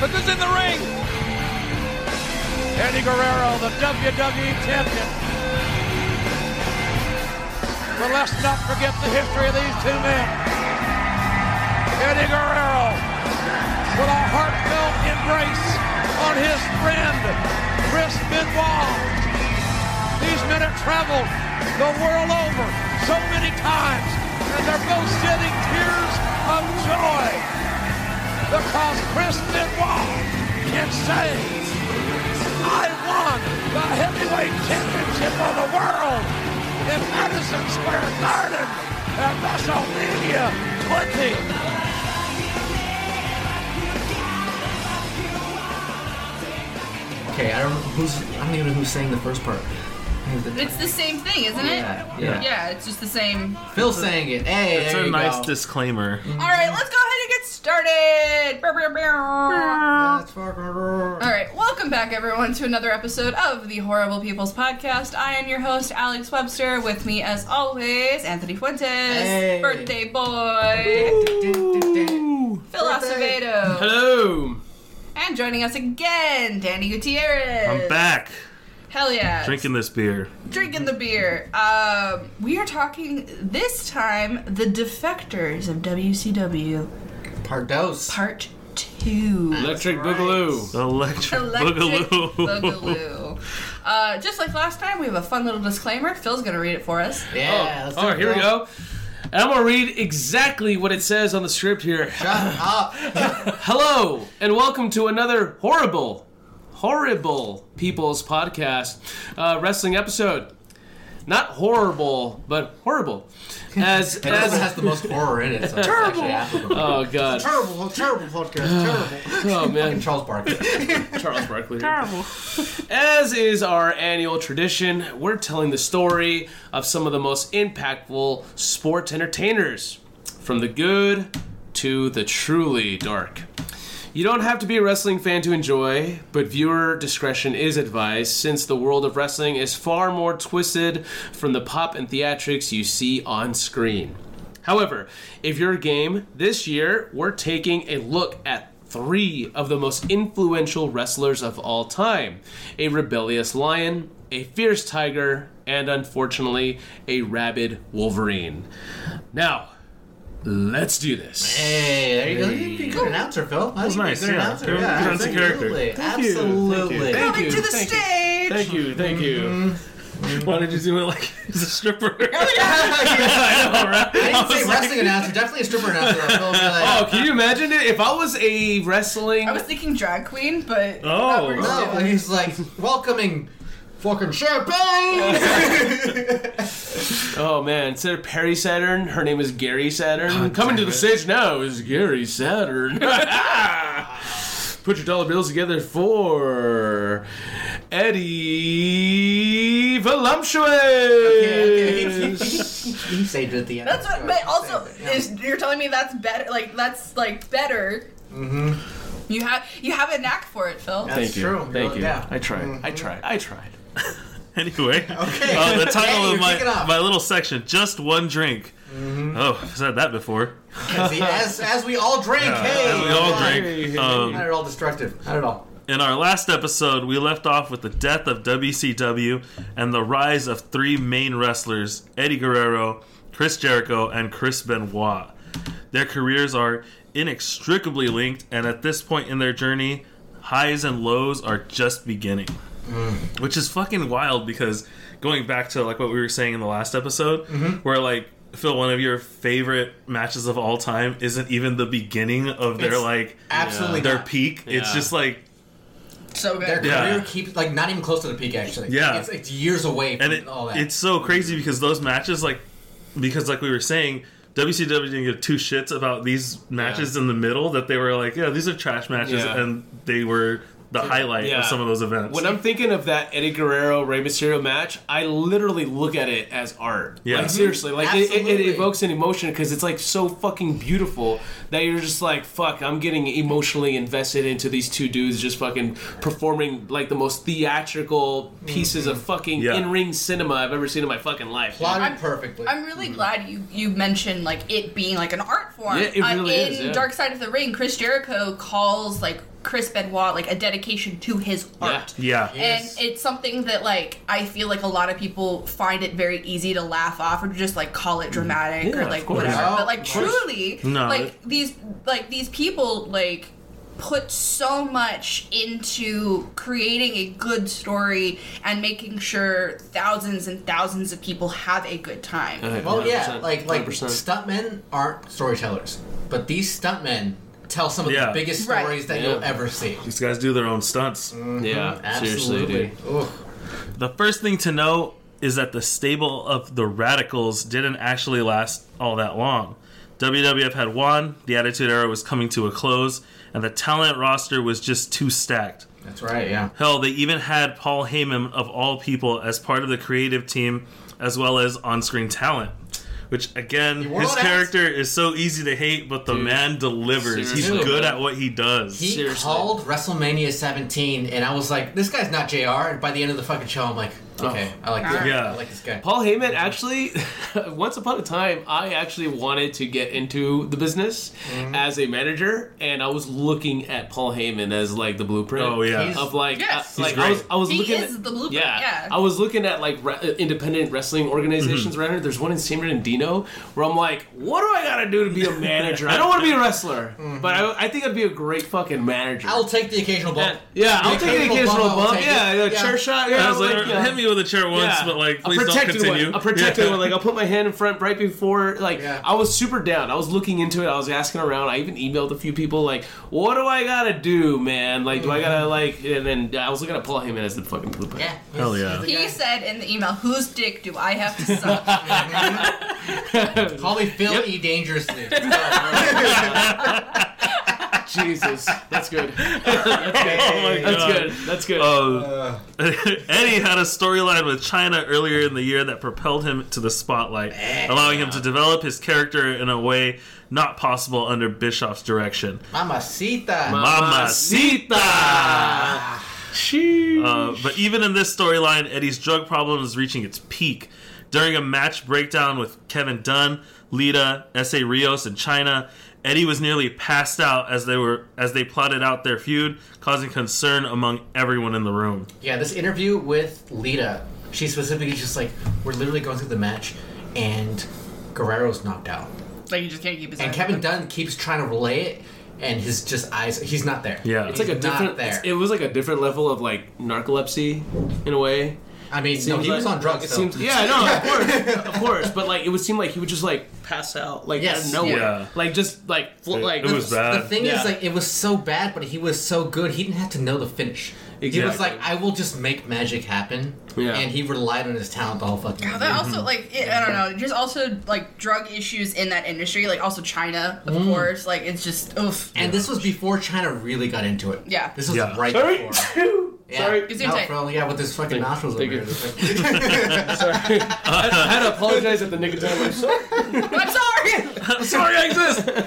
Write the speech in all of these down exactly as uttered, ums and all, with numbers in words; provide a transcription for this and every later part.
Look who's in the ring. Eddie Guerrero, the W W E champion. But let's not forget the history of these two men. Eddie Guerrero with a heartfelt embrace on his friend, Chris Benoit. These men have traveled the world over so many times, and they're both shedding tears of joy because Chris Benoit can say, I won the heavyweight championship of the world in Madison Square Garden at WrestleMania twenty. Okay, I don't know who's. I don't even know who's saying the first part. It's the same thing, isn't it? Yeah, yeah. Yeah, it's just the same. Phil's saying it. Hey, It's there a you nice go. disclaimer. All right, let's go ahead and get started. All right, welcome back, everyone, to another episode of the Horrible People's Podcast. I am your host, Alex Webster. With me, as always, Anthony Fuentes, Hey. birthday boy, Phil Acevedo, Hello. and joining us again, Danny Gutierrez. I'm back, Hell yeah. drinking this beer. Drinking the beer. Um, we are talking this time the defectors of W C W Pardos. Part Two. Electric right. Boogaloo. Electric, Electric Boogaloo. Boogaloo. Uh, just like last time, we have a fun little disclaimer. Phil's gonna read it for us. Yeah. Oh, let's all do right, it, here we Phil. go. And I'm going to read exactly what it says on the script here. Shut up. Hello, and welcome to another horrible, horrible People's Podcast uh, wrestling episode. Not horrible, but horrible. As, It also as has the most horror in it, so it's Terrible. actually applicable. Oh, God. Terrible, terrible podcast. Terrible. Oh, man. Fucking Charles Barkley. Charles Barkley. Terrible. As is our annual tradition, we're telling the story of some of the most impactful sports entertainers, from the good to the truly dark. You don't have to be a wrestling fan to enjoy, but viewer discretion is advised since the world of wrestling is far more twisted from the pop and theatrics you see on screen. However, if you're game, this year we're taking a look at three of the most influential wrestlers of all time: a rebellious lion, a fierce tiger, and unfortunately, a rabid wolverine. Now, let's do this. Hey, there you go. You're a good announcer, Phil. That was nice, Good yeah. announcer. Good- Yeah, good sense of character. absolutely. Thank you. Absolutely. Thank you. Coming you, to the thank you. stage. Thank you, thank you. Why did you do it like he's a stripper? I I know, right? didn't say wrestling announcer, definitely a stripper announcer. Though. Phil would be like, Oh, can you imagine it? If I was a wrestling... I was thinking drag queen, but Oh. that works no, too. but he's like welcoming fucking champagne. Oh, man. Instead of Perry Saturn, her name is Gary Saturn. Oh, Coming to damn the it. stage now is Gary Saturn. Put your dollar bills together for Eddie Voluptuous. Okay, okay. He, he, he saved it at the end. That's what. But also, Saved it, yeah. is, you're telling me that's better. Like that's like better. Mm-hmm. You have you have a knack for it, Phil. That's Thank you. true. Thank Really, you. yeah. I tried. Mhm. I tried. I tried. Anyway, Okay. uh, the title Hey, of you're my kicking off. my little section, just one drink. Oh, I've said that before. See, as, as we all drink, Yeah, hey. as we all hey. drink. Not Um, at all destructive. Not at all. in our last episode, we left off with the death of W C W and the rise of three main wrestlers: Eddie Guerrero, Chris Jericho, and Chris Benoit. Their careers are inextricably linked, and at this point in their journey, highs and lows are just beginning. Mm. Which is fucking wild, because going back to like what we were saying in the last episode, Mm-hmm. where like Phil, one of your favorite matches of all time isn't even the beginning of their It's like absolutely their not. peak. It's Yeah. just like, So good. Their Yeah. career keeps like not even close to the peak. Actually, Yeah. it's, it's years away from and it, all that. it's so crazy because those matches, like, because like we were saying, W C W didn't give two shits about these matches in the middle, that they were like, yeah, these are trash matches, Yeah. and they were the highlight Yeah. of some of those events. When I'm thinking of that Eddie Guerrero Rey Mysterio match, I literally look at it as art. Yeah. Like seriously, like it, it, it Absolutely. evokes an emotion because it's like so fucking beautiful that you're just like, fuck, I'm getting emotionally invested into these two dudes just fucking performing like the most theatrical pieces of fucking Yeah. in-ring cinema I've ever seen in my fucking life. plotted I'm- perfectly. I'm really glad you you mentioned like it being like an art form. Yeah, it really uh, in is, yeah. Dark Side of the Ring, Chris Jericho calls like Chris Benoit like a dedication to his art. Yeah. Yes. And it's something that like I feel like a lot of people find it very easy to laugh off or to just like call it dramatic Yeah, or of like course. whatever. Oh, but like of course. truly, No. like these like these people like put so much into creating a good story and making sure thousands and thousands of people have a good time. Well, yeah, like like one hundred percent. stuntmen aren't storytellers, but these stuntmen tell some of Yeah. the biggest Right. stories that Yeah. you'll ever see. These guys do their own stunts. Yeah, seriously, Absolutely. dude. Ugh. The first thing to know is that the stable of the Radicals didn't actually last all that long. W W F had won, the Attitude Era was coming to a close, and the talent roster was just too stacked. That's right, yeah. Hell, they even had Paul Heyman, of all people, as part of the creative team, as well as on-screen talent. Which, again, wore his all that? character is so easy to hate, but the Dude. man delivers. He's Seriously. good at what he does. He Seriously. called WrestleMania seventeen, and I was like, this guy's not J R. And by the end of the fucking show, I'm like, okay, I like this. Yeah. I like this guy. Paul Heyman actually, once upon a time, I actually wanted to get into the business as a manager, and I was looking at Paul Heyman as like the blueprint. Oh, yeah. He's- Of like, Yes. uh, like He's I was, great. I was He looking is at the blueprint, Yeah, yeah. I was looking at like re- uh, independent wrestling organizations Mm-hmm. around here. There's one in San Bernardino where I'm like, what do I gotta do to be a manager? I don't want to be a wrestler, but I, I think I'd be a great fucking manager. I'll take the occasional bump. yeah, I'll take the occasional I'll bump. take Yeah, it. yeah, Yeah. chair shot. I Yeah, was like, like, yeah. hit me with a chair once, Yeah. but like, A please don't protected continue. one. A protected Yeah. one. Like I'll put my hand in front right before. Like Yeah. I was super down. I was looking into it. I was asking around. I even emailed a few people. Like, what do I gotta do, man? Like, do I gotta like? And then I was looking at Paul Heyman as the fucking blueprint. Yeah. Hell he's- yeah. he's the He guy. said in the email, "Whose dick do I have to suck?" Call me Phil Yep. E. Dangerously. Jesus, that's good. That's good. Oh my That's God. good. That's good. Uh, Eddie had a storyline with China earlier in the year that propelled him to the spotlight, allowing him to develop his character in a way not possible under Bischoff's direction. Mamacita. Mamacita! Sheesh. Uh, but even in this storyline, Eddie's drug problem is reaching its peak. During a match breakdown with Kevin Dunn, Lita, S A Rios, and China, Eddie was nearly passed out as they were as they plotted out their feud, causing concern among everyone in the room. Yeah, this interview with Lita, she specifically just like, we're literally going through the match, and Guerrero's knocked out. Like you just can't keep his. And eyes Kevin open. Dunn keeps trying to relay it, and his just eyes, he's not there. Yeah. It's He's like a not different. there. It was like a different level of like narcolepsy, in a way. I mean, no, Seems he was like- on drugs, It though. seems, yeah, I know, of course, of course. But like, it would seem like he would just like pass out, like out Yes. of nowhere, Yeah. like just like flo- It- like it was The bad. thing Yeah. is, like, it was so bad, but he was so good, he didn't have to know the finish. He was Exactly. like, I will just make magic happen. Yeah. And he relied on his talent the whole fucking God, movie. that also like it, I don't know, just also like drug issues in that industry, like also China, of course. Like it's just oof. And this was before China really got into it. Yeah. This was Yeah. right Sorry, before. Yeah. sorry, It's No, insane. bro, yeah, with his fucking Thank- nostrils thank over you. there. sorry. I, I had to apologize at the nick of time. I'm sorry. I'm sorry. I'm sorry I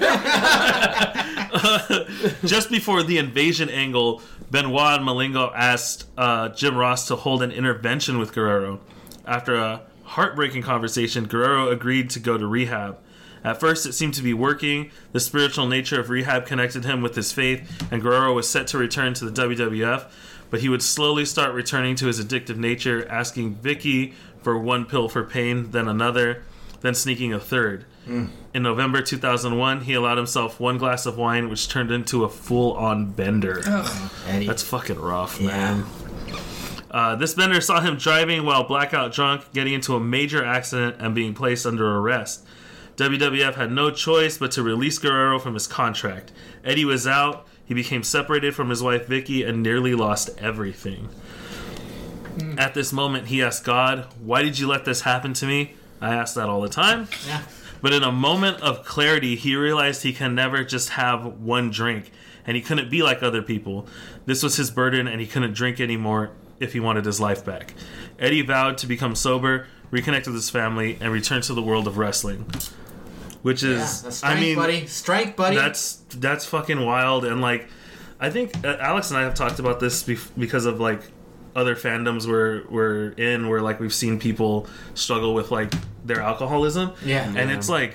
exist! Just before the invasion angle, Benoit and Malengo asked uh, Jim Ross to hold an intervention with Guerrero. After a heartbreaking conversation, Guerrero agreed to go to rehab. At first, it seemed to be working. The spiritual nature of rehab connected him with his faith, and Guerrero was set to return to the W W F. But he would slowly start returning to his addictive nature, asking Vicky for one pill for pain, then another, then sneaking a third. In November two thousand one, he allowed himself one glass of wine, which turned into a full-on bender. Eddie. That's fucking rough, Yeah. man. Uh, this bender saw him driving while blackout drunk, getting into a major accident, and being placed under arrest. W W F had no choice but to release Guerrero from his contract. Eddie was out. He became separated from his wife Vicky and nearly lost everything. At this moment, he asked God, "Why did you let this happen to me?" I ask that all the time. Yeah. But in a moment of clarity, he realized he can never just have one drink, and he couldn't be like other people. This was his burden, and he couldn't drink anymore if he wanted his life back. Eddie vowed to become sober, reconnect with his family, and return to the world of wrestling. Which Yeah, is, the strength, I mean, buddy. Strength, buddy. that's that's fucking wild. And like, I think uh, Alex and I have talked about this bef- because of like other fandoms we're we're in, where like we've seen people struggle with like their alcoholism. Yeah. and Yeah. it's like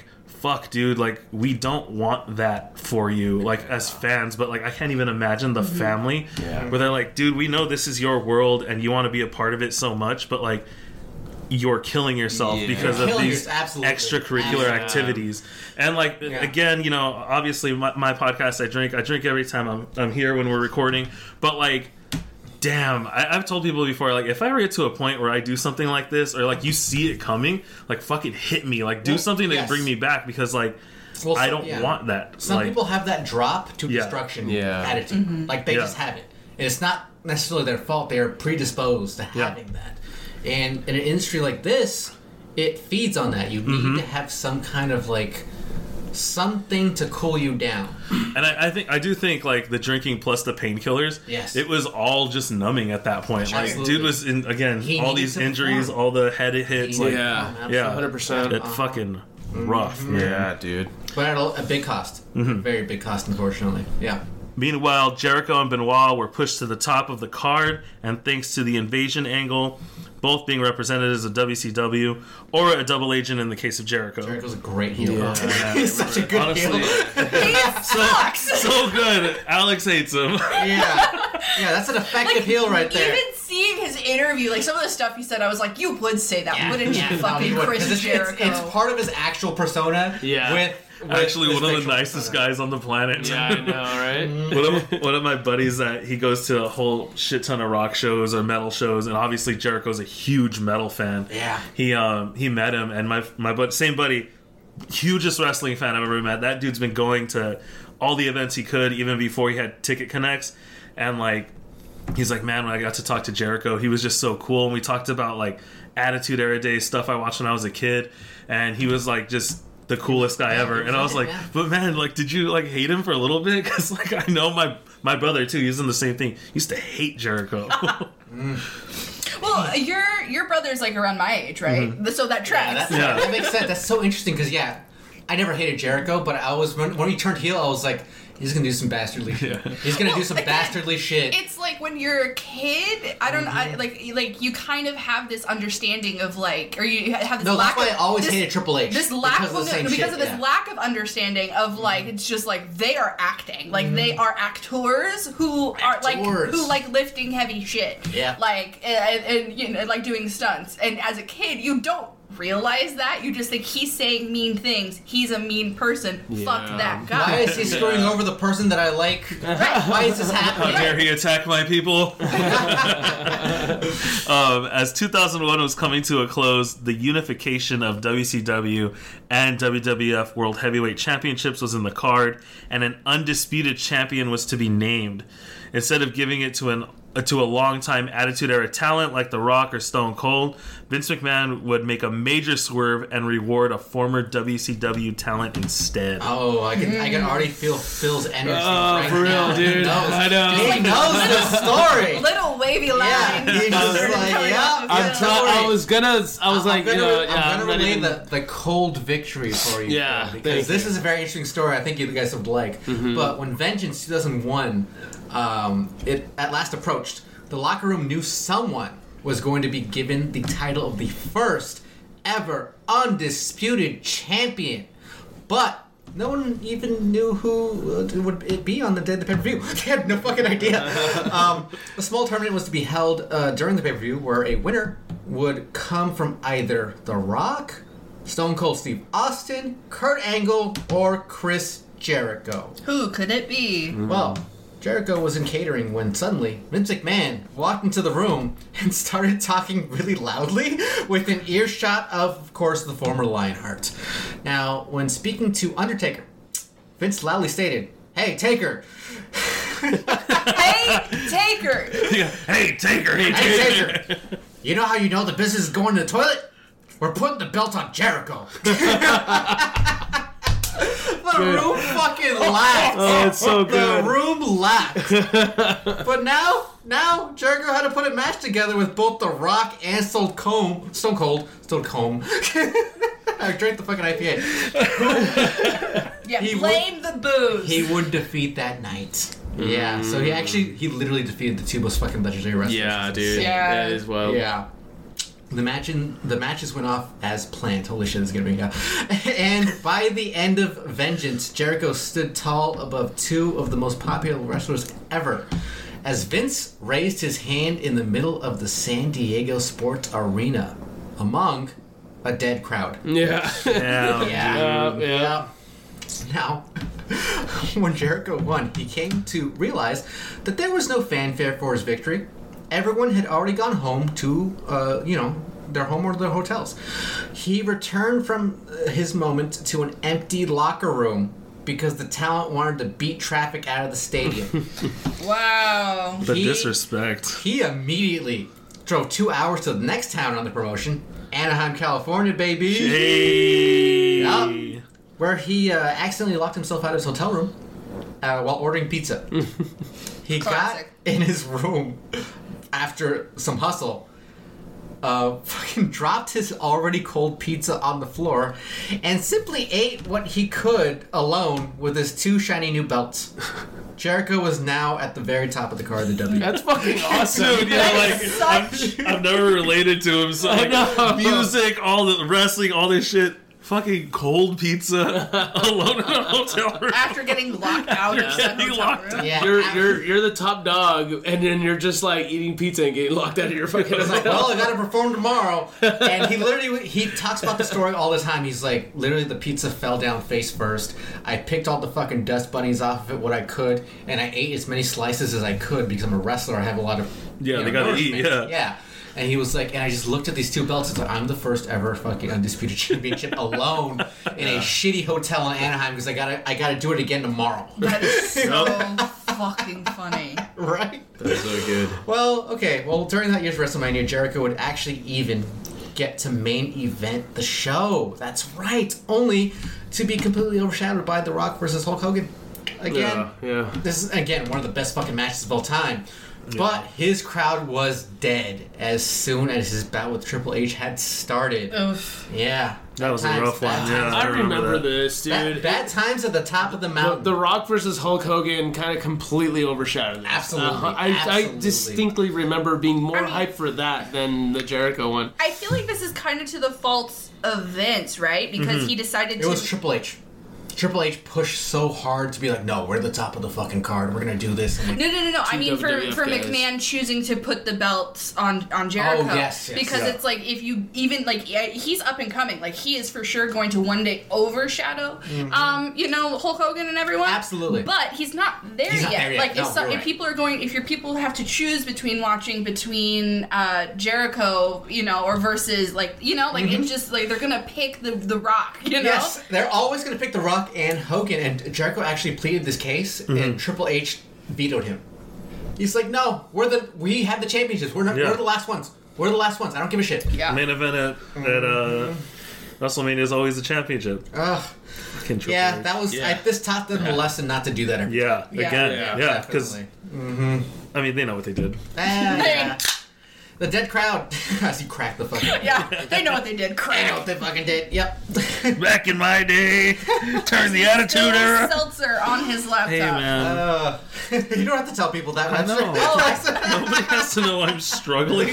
fuck, dude, like, we don't want that for you, like, as fans, but, like, I can't even imagine the mm-hmm. family yeah. where they're like, dude, we know this is your world and you want to be a part of it so much, but, like, you're killing yourself yeah. because you're of these absolutely. extracurricular absolutely. activities. And, like, yeah. again, you know, obviously, my, my podcast, I drink, I drink every time I'm, I'm here when we're recording, but, like, damn, I, I've told people before, like, if I ever get to a point where I do something like this, or, like, you see it coming, like, fucking hit me. Like, do well, something to yes. bring me back, because, like, well, I don't yeah. want that. Some like, people have that drop to yeah. destruction yeah. attitude. Mm-hmm. Like, they yeah. just have it. And it's not necessarily their fault. They are predisposed to having yeah. that. And in an industry like this, it feeds on that. You need mm-hmm. to have some kind of, like, something to cool you down. And I, I think I do think like the drinking plus the painkillers. Yes, it was all just numbing at that point. Absolutely. Like, dude was in again he all these injuries, perform. all the head hits. Like, yeah, yeah, hundred percent. It fucking rough. Mm-hmm. Man. Yeah, dude. But at a, a big cost, mm-hmm. very big cost, unfortunately. Yeah. Meanwhile, Jericho and Benoit were pushed to the top of the card, and thanks to the invasion angle, both being represented as a W C W or a double agent in the case of Jericho. Jericho's a great heel. Yeah. He's such a good Honestly, heel. He sucks. So, so good. Alex hates him. Yeah. Yeah, that's an effective like, heel right there. Even seeing his interview, like some of the stuff he said, I was like, you would say that, yeah. wouldn't yeah. you, fucking no, Chris it's, Jericho? It's, it's part of his actual persona. Yeah. With Actually, one of the nicest persona. guys on the planet. Yeah, I know, right? one, of, one of my buddies that he goes to a whole shit ton of rock shows or metal shows, and obviously Jericho's a huge metal fan. Yeah, he um he met him, and my my bud, same buddy, hugest wrestling fan I've ever met. That dude's been going to all the events he could, even before he had Ticket Connects, and like he's like, man, when I got to talk to Jericho, he was just so cool, and we talked about like Attitude Era Days stuff I watched when I was a kid, and he was like just the coolest guy yeah, ever. And I was like, yeah. but man, like, did you like hate him for a little bit? Because like I know my my brother too, he's in the same thing. He used to hate Jericho. mm. Well, your your brother's like around my age, right? Mm-hmm. So that tracks. Yeah, that's, yeah. that makes sense. That's so interesting because yeah, I never hated Jericho, but I was when, when he turned heel, I was like, he's gonna do some bastardly shit. Yeah. He's gonna well, do some again, dastardly shit. It's like when you're a kid, I don't know, mm-hmm. I, like like you kind of have this understanding of like, or you have this no, lack that's why of, I always this, hated Triple H. This lack because of, the same because shit, of this yeah. lack of understanding of like mm-hmm. it's just like they are acting, like mm-hmm. they are actors who actors. are like who like lifting heavy shit, yeah, like and, and you know like doing stunts. And as a kid, you don't realize that. You just think he's saying mean things. He's a mean person. Yeah. Fuck that guy. Why is he screwing Yeah. over the person that I like? Right. Why is this happening? How dare he attack my people? um, as two thousand one was coming to a close, the unification of W C W and W W F World Heavyweight Championships was in the card, and an undisputed champion was to be named. Instead of giving it to an uh, to a long-time Attitude Era talent like The Rock or Stone Cold, Vince McMahon would make a major swerve and reward a former W C W talent instead. Oh, I can I can already feel Phil's energy. Oh, right for real, now. dude. He knows, I know. He knows the story. Little wavy line. Yeah, he's just Started like, coming yeah, up. I'm I'm trying. I was gonna. I was I'm like, gonna, you know, I'm yeah. gonna I'm not relay even- the, the cold victory for you. Yeah, Phil, thank because this you. is a very interesting story. I think you guys would like. Mm-hmm. But when Vengeance two thousand one, um, it at last approached, the locker room knew someone was going to be given the title of the first ever undisputed champion, but no one even knew who uh, would it be on the day of the pay-per-view. They had no fucking idea. um, a small tournament was to be held uh, during the pay-per-view where a winner would come from either The Rock, Stone Cold Steve Austin, Kurt Angle, or Chris Jericho. Who could it be? Well, Jericho was in catering when suddenly Vince McMahon walked into the room and started talking really loudly with an earshot of, of course, the former Lionheart. Now, when speaking to Undertaker, Vince loudly stated, "Hey, Taker." Hey, Taker. Yeah. Hey, Taker. Hey, Hey, Taker. You know how you know the business is going to the toilet? We're putting the belt on Jericho. The room fucking laughed. Oh, it's so good. The room laughed. But now, now Jericho had to put a match together with both The Rock and Stone Cold. Stone Cold. Stone Cold. I drank the fucking I P A. Yeah, He blame the booze. He would defeat that night. Yeah, so he actually, he literally defeated the two most fucking legendary wrestlers. Yeah, dude. Yeah. That is wild. Yeah. The match in, the matches went off as planned. Holy shit, this is gonna be out. And by the end of Vengeance, Jericho stood tall above two of the most popular wrestlers ever, as Vince raised his hand in the middle of the San Diego Sports Arena, among a dead crowd. Yeah. Yeah. Yeah. Uh, yeah. Now, when Jericho won, he came to realize that there was no fanfare for his victory. Everyone had already gone home to, uh, you know, their home or their hotels. He returned from his moment to an empty locker room because the talent wanted to beat traffic out of the stadium. Wow. The He- disrespect. He immediately drove two hours to the next town on the promotion, Anaheim, California, baby. Hey. Yeah. Where he uh, accidentally locked himself out of his hotel room uh, while ordering pizza. He Classic. got in his room after some hustle, uh, fucking dropped his already cold pizza on the floor, and simply ate what he could alone with his two shiny new belts. Jericho was now at the very top of the card of the W. That's fucking awesome. Dude, yeah, like Such- I've, I've never related to him. So like, know. music, all the wrestling, all this shit. Fucking cold pizza alone in a hotel room. After getting locked out of getting the hotel locked room. Yeah, You're after- you're you're the top dog, and then you're just like eating pizza and getting locked out of your fucking. He's like, well, I gotta perform tomorrow. And he literally, he talks about the story all the time. He's like, literally, the pizza fell down face first. I picked all the fucking dust bunnies off of it, what I could, and I ate as many slices as I could because I'm a wrestler. I have a lot of. Yeah, you they know, gotta eat, nourishment. yeah. Yeah. And he was like, and I just looked at these two belts. It's like, I'm the first ever fucking undisputed championship alone in a shitty hotel in Anaheim because I gotta, I gotta do it again tomorrow. That is so fucking funny. Right? That's so good. Well, okay. Well, during that year's WrestleMania, Jericho would actually even get to main event the show. That's right. Only to be completely overshadowed by The Rock versus Hulk Hogan. Again, Yeah, yeah. this is, again, one of the best fucking matches of all time. But his crowd was dead as soon as his bout with Triple H had started. Oof. Yeah. That was a Times, rough one, bad yeah. times. I I remember remember that. this, Bad, dude. bad times at the top of the The, mountain. the Rock versus Hulk Hogan kind of completely overshadowed this. Absolutely, Uh, I, I absolutely. distinctly remember being more I mean- hyped for that than the Jericho one. I feel like this is kind of to the fault of Vince, right? Because he decided It to. was Triple H. Triple H pushed so hard to be like, no, we're the top of the fucking card. We're gonna do this. I'm like, No, no, no, no. I Two mean, for, W W F for guys. McMahon choosing to put the belts on on Jericho, Oh, yes, yes, because yeah. it's like if you even like yeah, he's up and coming, like he is for sure going to one day overshadow, um, you know, Hulk Hogan and everyone. Absolutely. but he's not there He's not yet. there yet. Like No, if, so, you're if right. people are going, if your people have to choose between watching between uh, Jericho, you know, or versus like you know, like it's just like they're gonna pick the the Rock, you know. yes, they're always gonna pick The Rock and Hogan. And Jericho actually pleaded this case, and Triple H vetoed him. He's like, no, we're the we have the championships. We're not, Yeah. we're the last ones. We're the last ones. I don't give a shit. Yeah. Main event at, at uh, WrestleMania is always the championship. Ugh. Fucking Triple Yeah, H. that was Yeah. I, this taught them a lesson not to do that every Yeah, Yeah. again, Yeah, yeah, because definitely. I mean they know what they did. Ah, yeah. The dead crowd, as you crack the fucking. Yeah, they know what they did. I know Crap. what they fucking did. Yep. Back in my day, turn the attitude Still era. Seltzer on his laptop. Hey man, Uh, you don't have to tell people that. I Webster. know. Oh, I Nobody has to know I'm struggling.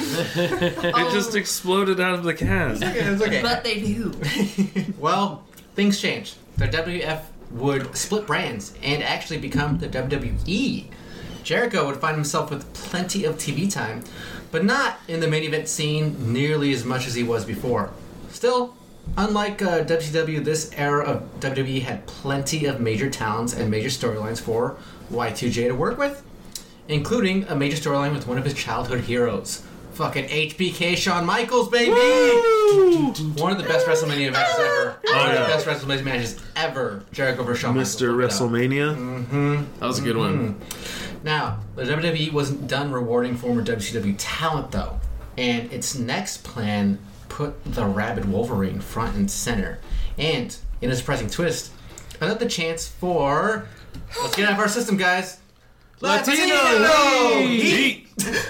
It just exploded out of the can. It's okay. but they do. Well, things changed. The W W F would split brands and actually become the W W E. Jericho would find himself with plenty of T V time, but not in the main event scene nearly as much as he was before. Still, unlike uh, W C W, this era of W W E had plenty of major talents and major storylines for Y two J to work with, including a major storyline with one of his childhood heroes. Fucking H B K Shawn Michaels, baby! One of the best WrestleMania matches ever. Oh, One of yeah. the best WrestleMania matches ever. Jericho versus Shawn Michaels. Mister Look it up. WrestleMania. That was a good one. Now, the W W E wasn't done rewarding former W C W talent, though, and its next plan put the Rabid Wolverine front and center. And, in a surprising twist, another chance for... Let's get out of our system, guys. Latino Heat!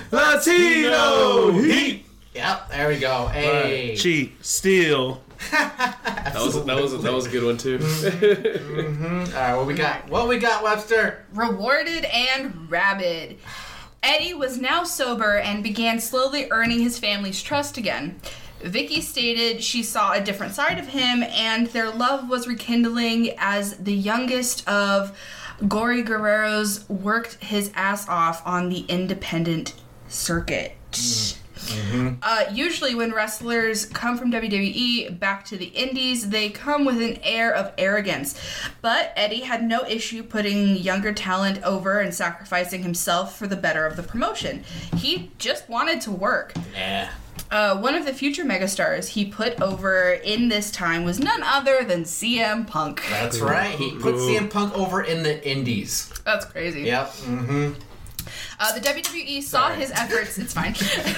Latino Heat. Yep, there we go. Hey. Cheat, steal. That was that was that was a good one too. All right, what we got? What we got, Webster? Rewarded and rabid. Eddie was now sober and began slowly earning his family's trust again. Vicky stated she saw a different side of him, and their love was rekindling as the youngest of Gory Guerrero's worked his ass off on the independent circuit. Mm-hmm. Uh, usually when wrestlers come from W W E back to the indies, they come with an air of arrogance. But Eddie had no issue putting younger talent over and sacrificing himself for the better of the promotion. He just wanted to work. Yeah. Uh, one of the future megastars he put over in this time was none other than C M Punk. That's right. He put C M Punk over in the indies. That's crazy. Yep. Mm-hmm. Uh, the W W E saw Sorry. his efforts. It's fine.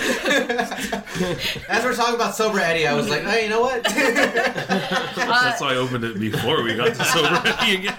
As we're talking about Sober Eddie, I was like, hey, you know what? That's why I opened it before we got to Sober Eddie again.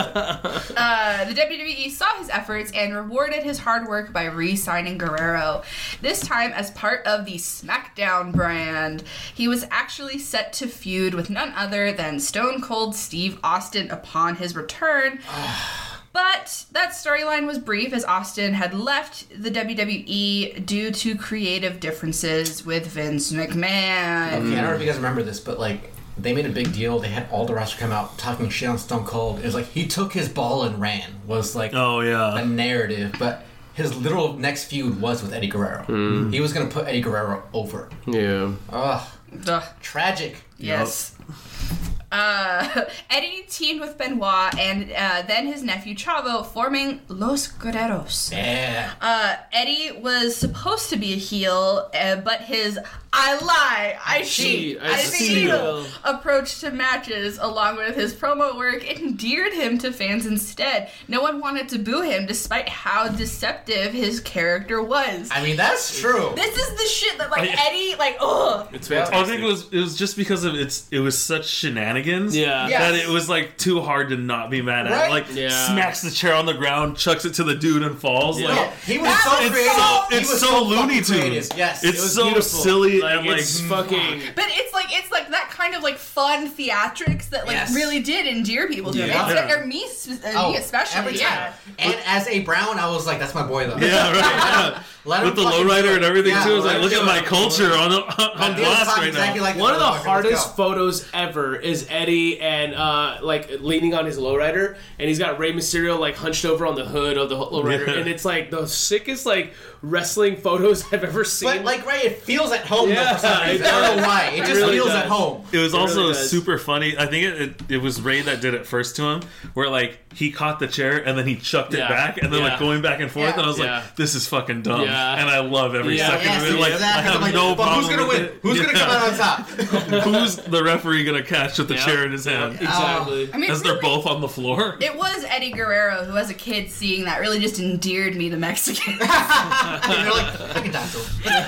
Uh, the W W E saw his efforts and rewarded his hard work by re-signing Guerrero. This time as part of the SmackDown brand. He was actually set to feud with none other than Stone Cold Steve Austin upon his return. But that storyline was brief, as Austin had left the W W E due to creative differences with Vince McMahon. Okay, I don't know if you guys remember this, but like they made a big deal. They had all the wrestlers come out talking shit on Stone Cold. It was like he took his ball and ran. Was like Oh yeah. a narrative, but his literal next feud was with Eddie Guerrero. Mm. He was gonna put Eddie Guerrero over. Yeah. Ugh, Ugh. tragic. Yes. Uh, Eddie teamed with Benoit and uh, then his nephew Chavo, forming Los Guerreros. Yeah. Uh, Eddie was supposed to be a heel, uh, but his I lie, I cheat, I I steal steal approach to matches, along with his promo work, endeared him to fans instead. No one wanted to boo him, despite how deceptive his character was. I mean, that's true. This is the shit that, like, I- Eddie, like, ugh. It's I fantastic. think it was it was just because of its it was such shenanigans Yeah. Yeah. that it was like too hard to not be mad at. Right? Like Yeah. smacks the chair on the ground, chucks it to the dude and falls. Yeah. Like No, he was That so was creative. so- He it's was so, so Looney fucking creative. Tunes. Yes, It's it was so beautiful. silly Like, and like it's fucking. But it's like it's like that kind of like fun theatrics that like Yes. really did endear people to him. Yeah. It's, or me, sp- uh, Oh, me especially. every time. Yeah. And as a Brown, I was like, that's my boy though. yeah, right. Let him With the fucking lowrider do it. and everything Yeah, too. It was let like, him look do at it. my culture on on, And on he was blast talking right exactly now. like One of the motherfucker. Let's hardest go. photos ever is Eddie and uh, like leaning on his lowrider, and he's got Rey Mysterio like hunched over on the hood of the lowrider, Yeah. and it's like the sickest like wrestling photos I've ever seen. But like, right, it feels at home Yeah, though for some it reason. I don't know does. why. It It just really feels does. at home. It was It also really does. super funny. I think it, it it was Ray that did it first to him, where like he caught the chair and then he chucked Yeah. it back, and then Yeah. like going back and forth, Yeah. and I was Yeah. like, this is fucking dumb, Yeah. and I love every Yeah. second Yes, of it. Like exactly. I have I'm like, no but problem. who's gonna with win? it. Who's gonna come Yeah. out on top? Who's the referee gonna catch with the Yeah. chair in his hand? exactly. I mean, As really, they're both on the floor. it was Eddie Guerrero who, as a kid, seeing that really just endeared me to Mexicans. You're like, I can talk to him.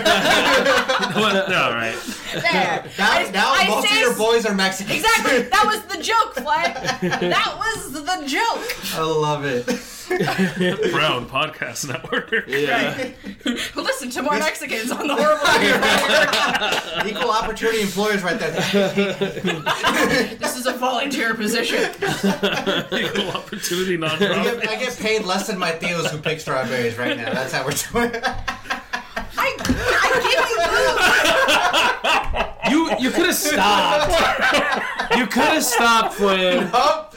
All right. There. Now, I- now I most of say- your boys are Mexican. Exactly. That was the joke, Flag. That was the joke. I love it. Brown Podcast Network. Yeah. Listen to more Mexicans on the Horrible Podcast. Equal opportunity employers right there. This is a volunteer position. Equal opportunity I nonprofit. get, I get paid less than my Theos who pick strawberries right now. That's how we're doing it. I, I give you You you could have stopped. You could have stopped, Flynn. Oh,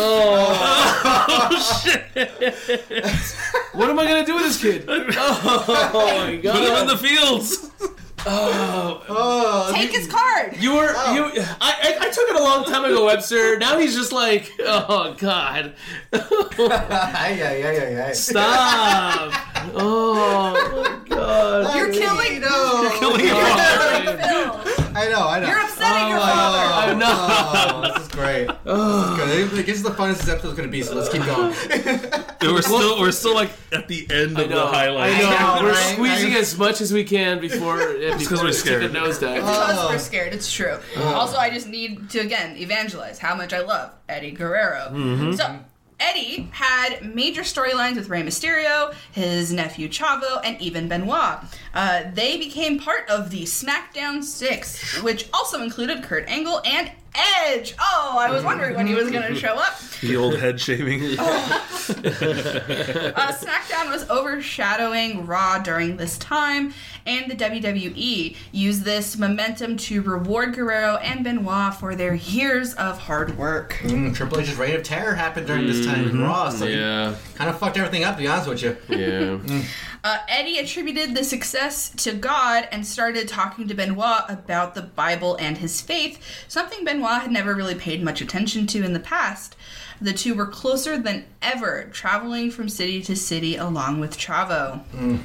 Oh shit! What am I gonna do with this kid? Oh my god! Put him in the fields. oh, take his card. You were Oh. you. I, I I took it a long time ago, Webster. Now he's just like, oh god, Ay, ay, ay, ay, ay. stop! Oh my god! You're killing. No. Killing your father. Phil. I know, I know. You're upsetting your Oh, father. I know. Oh, this is great. This is good. This is the funnest this episode's gonna be, so let's keep going. We're still we're still like at the end I of the know. highlights. I know. I know, We're right? squeezing I- as much as we can before yeah, because before we're we scared. take a nosedive. Because Oh. we're scared, it's true. Also, I just need to again evangelize how much I love Eddie Guerrero. So, Eddie had major storylines with Rey Mysterio, his nephew Chavo, and even Benoit. Uh, they became part of the SmackDown Six, which also included Kurt Angle and Edge. Oh, I was wondering when he was going to show up. The old head shaving. uh, SmackDown was overshadowing Raw during this time, and the W W E used this momentum to reward Guerrero and Benoit for their years of hard work. Mm, Triple H's Reign of Terror happened during this time in Raw, so Yeah. he kind of fucked everything up, to be honest with you. Yeah. Uh, Eddie attributed the success to God and started talking to Benoit about the Bible and his faith, something Benoit had never really paid much attention to in the past. The two were closer than ever, traveling from city to city along with Chavo. Mm.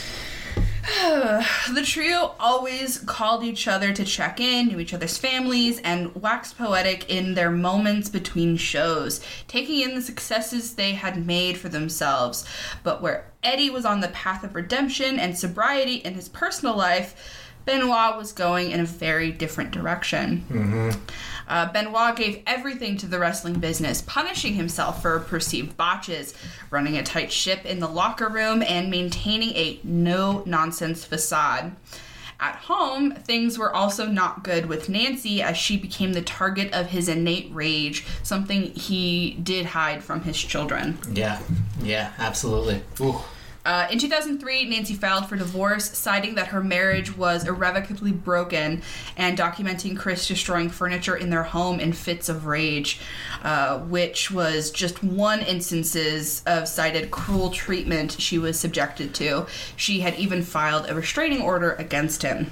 The trio always called each other to check in, knew each other's families, and waxed poetic in their moments between shows, taking in the successes they had made for themselves. But where Eddie was on the path of redemption and sobriety in his personal life, Benoit was going in a very different direction. Mm-hmm. Uh, Benoit gave everything to the wrestling business, punishing himself for perceived botches, running a tight ship in the locker room, and maintaining a no-nonsense facade. At home, things were also not good with Nancy, as she became the target of his innate rage, something he did hide from his children. Yeah, yeah, absolutely. Ooh. Uh, in two thousand three, Nancy filed for divorce, citing that her marriage was irrevocably broken and documenting Chris destroying furniture in their home in fits of rage, uh, which was just one instances of cited cruel treatment she was subjected to. She had even filed a restraining order against him.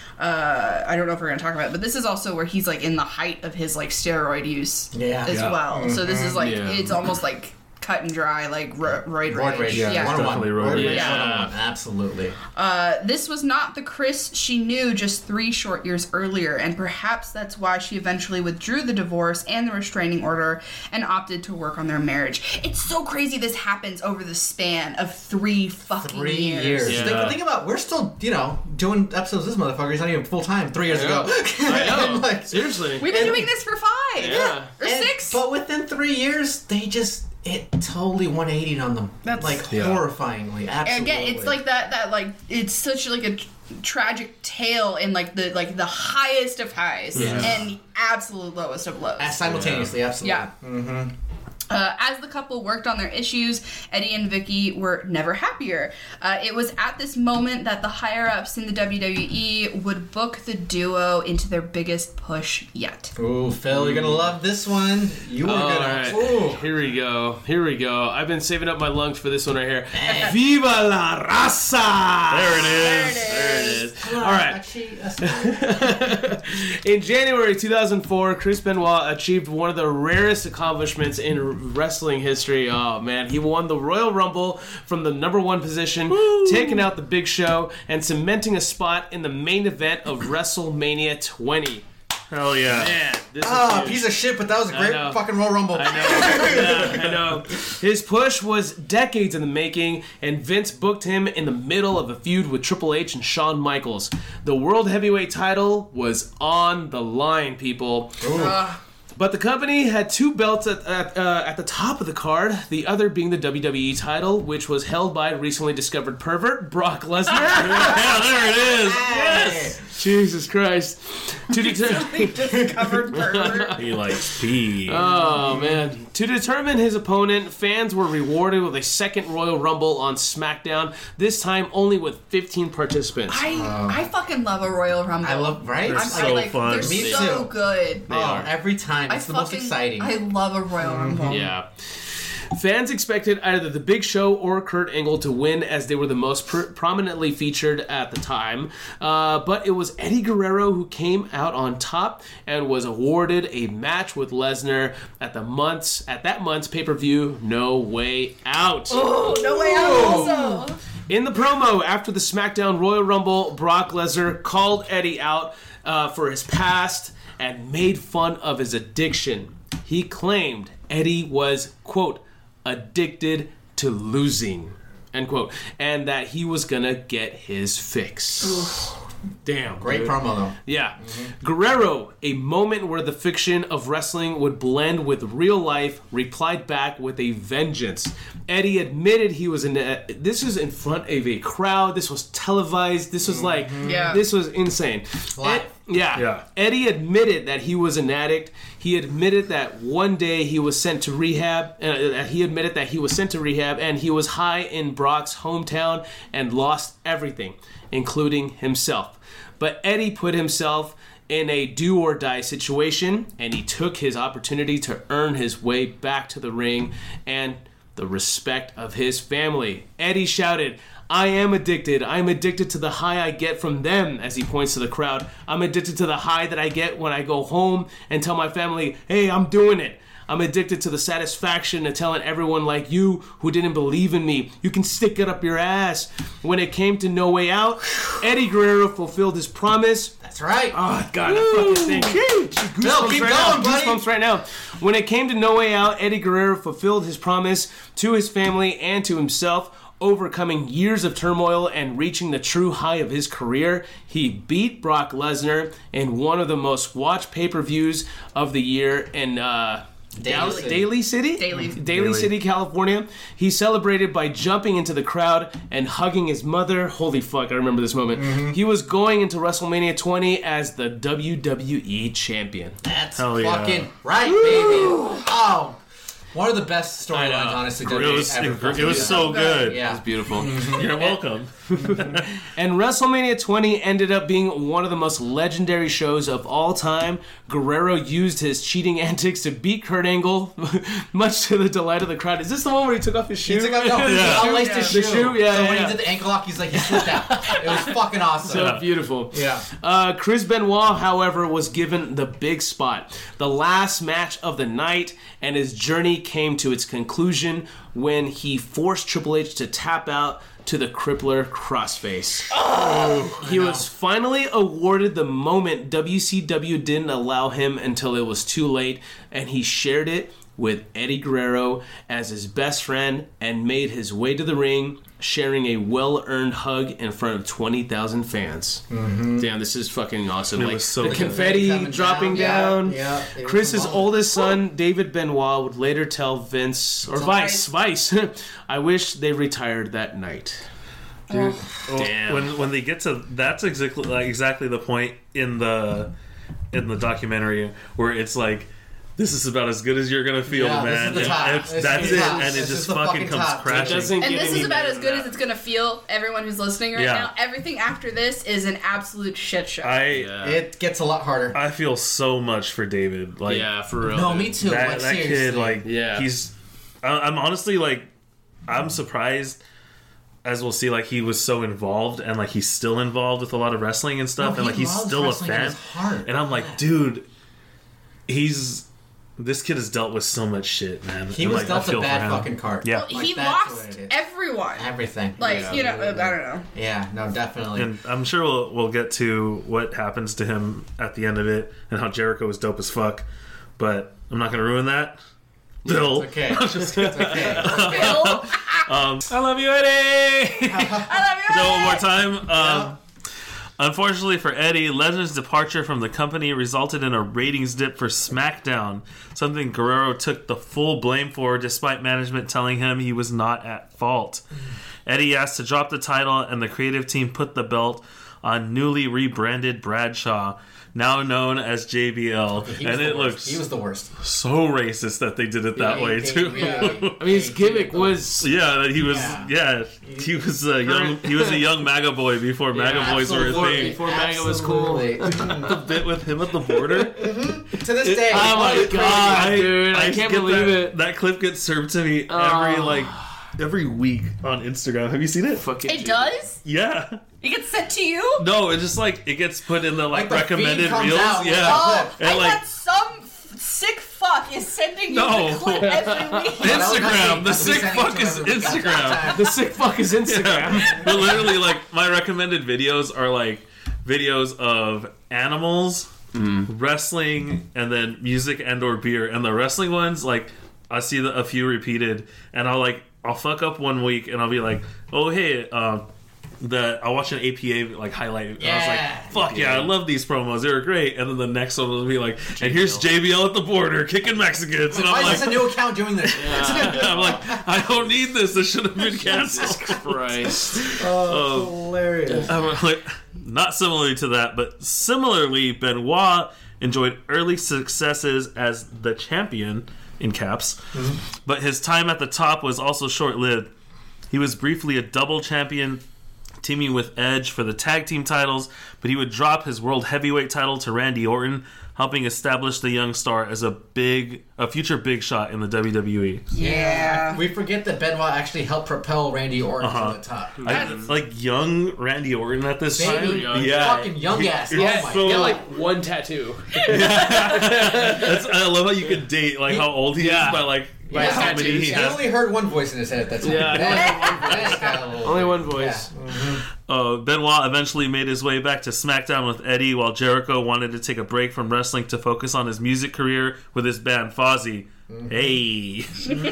Uh, I don't know if we're going to talk about it, but this is also where he's like in the height of his like steroid use Yeah. as Yeah. well. So this is like, Yeah. it's almost like cut and dry, like ro- roid Roid rage. rage. Yeah. one oh one. definitely roid Roid rage. rage Yeah. one oh one. Absolutely. Uh, this was not the Chris she knew just three short years earlier, and perhaps that's why she eventually withdrew the divorce and the restraining order and opted to work on their marriage. It's so crazy this happens over the span of three fucking Three years. years. Yeah. Think, think about, we're still, you know, doing episodes of this motherfucker. He's not even full time three years I ago. know. I know. Like, Seriously. We've been And- doing this for five. Yeah. Or and- six. But within three years, they just, it totally one eighty'd on them. That's- like Yeah. horrifyingly. Absolutely. Again, it's like that, that like, it's such like a tragic tale in like the like the highest of highs Yeah. and the absolute lowest of lows. Uh, simultaneously, absolutely. Yeah. Mm-hmm. Uh, as the couple worked on their issues, Eddie and Vicky were never happier. Uh, it was at this moment that the higher-ups in the W W E would book the duo into their biggest push yet. Ooh, Phil, you're gonna love this one. You were All gonna. right. Ooh. Here we go. Here we go. I've been saving up my lungs for this one right here. Viva la raza! There it There is. it There it is. is. All right. In January two thousand four, Chris Benoit achieved one of the rarest accomplishments in wrestling history. Oh man, he won the Royal Rumble from the number one position, taking out the Big Show and cementing a spot in the main event of WrestleMania twenty. Hell yeah. Man, this is Ah, huge. piece of shit, but that was a I great know. fucking Royal Rumble. I know. Yeah, I know. His push was decades in the making, and Vince booked him in the middle of a feud with Triple H and Shawn Michaels. The World Heavyweight title was on the line, people. Uh, But the company had two belts at, at, uh, at the top of the card, the other being the W W E title, which was held by recently discovered pervert Brock Lesnar. Yeah, there it is. Yes. Jesus Christ. To deter- discovered pervert. He likes pee. Oh man. To determine his opponent, fans were rewarded with a second Royal Rumble on SmackDown, this time only with fifteen participants. I I fucking love a Royal Rumble. I love, right? They're I'm so I, like, fun. They're Me so too. good. Oh, are. every time. I It's the fucking, most exciting. I love a Royal Rumble. Yeah. Fans expected either the Big Show or Kurt Angle to win, as they were the most pr- prominently featured at the time. Uh, but it was Eddie Guerrero who came out on top and was awarded a match with Lesnar at the month's at that month's pay-per-view No Way Out. Oh, no way out also. In the promo after the SmackDown Royal Rumble, Brock Lesnar called Eddie out uh, for his past and made fun of his addiction. He claimed Eddie was, quote, addicted to losing, end quote, and that he was gonna get his fix. Damn. Great dude. promo, though. Yeah. Guerrero, a moment where the fiction of wrestling would blend with real life, replied back with a vengeance. Eddie admitted he was in a, this was in front of a crowd. This was televised. This was like, Yeah. this was insane. Live. Yeah. Yeah. Eddie admitted that he was an addict. He admitted that one day he was sent to rehab. Uh, he admitted that he was sent to rehab and he was high in Brock's hometown and lost everything, including himself. But Eddie put himself in a do or die situation, and he took his opportunity to earn his way back to the ring and the respect of his family. Eddie shouted, "I am addicted. I'm addicted to the high I get from them," as he points to the crowd. "I'm addicted to the high that I get when I go home and tell my family, hey, I'm doing it. I'm addicted to the satisfaction of telling everyone like you who didn't believe in me, you can stick it up your ass." When it came to No Way Out, Eddie Guerrero fulfilled his promise. That's right. Oh, God, I fucking think. Bill, keep right going, now. buddy. Goosebumps right now. When it came to No Way Out, Eddie Guerrero fulfilled his promise to his family and to himself, overcoming years of turmoil and reaching the true high of his career. He beat Brock Lesnar in one of the most watched pay-per-views of the year in uh, Daly City. Daly City? Daly. Daly Daly. City, California. He celebrated by jumping into the crowd and hugging his mother. Holy fuck, I remember this moment. Mm-hmm. He was going into WrestleMania twenty as the W W E champion. That's Hell yeah. fucking right, baby. Oh, one of the best I know. storylines, honestly. It W W E was, ever it was so good. Yeah. Beautiful. You're welcome. And WrestleMania twenty ended up being one of the most legendary shows of all time. Guerrero used his cheating antics to beat Kurt Angle, much to the delight of the crowd. Is this the one where he took off his shoe? He took out, no, he Yeah. unlaced his The shoe. shoe? Yeah, so yeah, when yeah. he did the ankle lock, he's like, he slipped out. It was fucking awesome. So beautiful. Yeah. Uh, Chris Benoit, however, was given the big spot, the last match of the night, and his journey came to its conclusion when he forced Triple H to tap out to the crippler crossface. Oh, he was finally awarded the moment W C W didn't allow him until it was too late, and he shared it with Eddie Guerrero as his best friend and made his way to the ring, sharing a well-earned hug in front of twenty thousand fans. Mm-hmm. Damn, this is fucking awesome. It like was so the good. confetti Coming dropping down. down. Yeah, yeah. It was Chris's a moment. oldest son, David Benoit, would later tell Vince, or Vice, Vice, I wish they retired that night. Well, Damn. When when they get to that's exactly like exactly the point in the in the documentary where it's like, this is about as good as you're gonna feel, Yeah, this man. is the And top. it's- This that's is it, the top. and it This just is the fucking fucking comes top. It crashing. doesn't And get this any is about better as than good that. as it's gonna feel. Everyone who's listening right Yeah. now, everything after this is an absolute shit show. I It gets a lot harder. I feel so much for David. Like Yeah, for real. no, dude. me too. that, like, that kid, seriously. like Yeah. he's. I- I'm honestly like, I'm surprised. As we'll see, like he was so involved, and like he's still involved with a lot of wrestling and stuff, No, and he like he's loves still a wrestling in fan. his heart. And I'm like, dude, he's this kid has dealt with so much shit, man. He And, was like, dealt I a feel for bad him. fucking card. Yeah. Well, Like, he that's lost what it is. everyone. Everything. Like, Yeah. you know, I don't know. Yeah, no, definitely. And I'm sure we'll we'll get to what happens to him at the end of it and how Jericho is dope as fuck, but I'm not gonna ruin that. Bill, It's okay. It's okay. It's okay. Bill, I love you, Eddie! I love you. So one more time. Um, Unfortunately for Eddie, Lesnar's departure from the company resulted in a ratings dip for SmackDown, something Guerrero took the full blame for despite management telling him he was not at fault. Eddie asked to drop the title, and the creative team put the belt on newly rebranded Bradshaw, now known as J B L, He was and the it worst. looks He was the worst. so racist that they did it that Yeah, way he- too. yeah. I mean, his gimmick was... Yeah, that he was. Yeah. Yeah, he was a young. He was a young MAGA boy before MAGA boys were a Absolutely. thing. Before MAGA was cool. Absolutely. The bit with him at the border. To this day. Oh my it's crazy. God. dude, I can't get believe that, it. That clip gets served to me every Oh. like every week on Instagram. Have you seen it? Fucking It does? Yeah. It gets sent to you? No, it just like it gets put in the like, Like the feed recommended comes reels. out with Yeah. Oh, And, I like- thought some f- sick fuck is sending you No. the clip every week. Instagram. The That's what sick we sent fuck each is other. Instagram. The sick fuck is Instagram. Yeah. But literally, like my recommended videos are like videos of animals, wrestling, and then music and or beer. And the wrestling ones, like I see the, a few repeated, and I'll like I'll fuck up one week, and I'll be like, oh hey, uh, that I watched an A P A like highlight. And I was Yeah. like, "Fuck yeah, I love these promos. They were great." And then the next one will be like, "And here's J B L at the border kicking Mexicans," and Why I'm is like, this a new account doing this? I'm like, I don't need this. This should have been Jesus canceled. Christ. Oh, hilarious. I'm like, not similarly to that, but similarly, Benoit enjoyed early successes as the champion, in caps, mm-hmm. but his time at the top was also short-lived. He was briefly a double champion, teaming with Edge for the tag team titles, but he would drop his world heavyweight title to Randy Orton, helping establish the young star as a big, a future big shot in the W W E. Yeah. We forget that Benoit actually helped propel Randy Orton Uh-huh. to the top. I, like young Randy Orton at this Baby, time, yeah. fucking young ass. Yeah, Oh my so- He had god. like one tattoo. That's, I love how you can date like how old he Yeah. is by like by Yeah. how many he He has. only heard one voice in his head at that time. Yeah, he only That- that got a little- Only one voice. Yeah. Uh, Benoit eventually made his way back to SmackDown with Eddie, while Jericho wanted to take a break from wrestling to focus on his music career with his band Fozzy. Hey!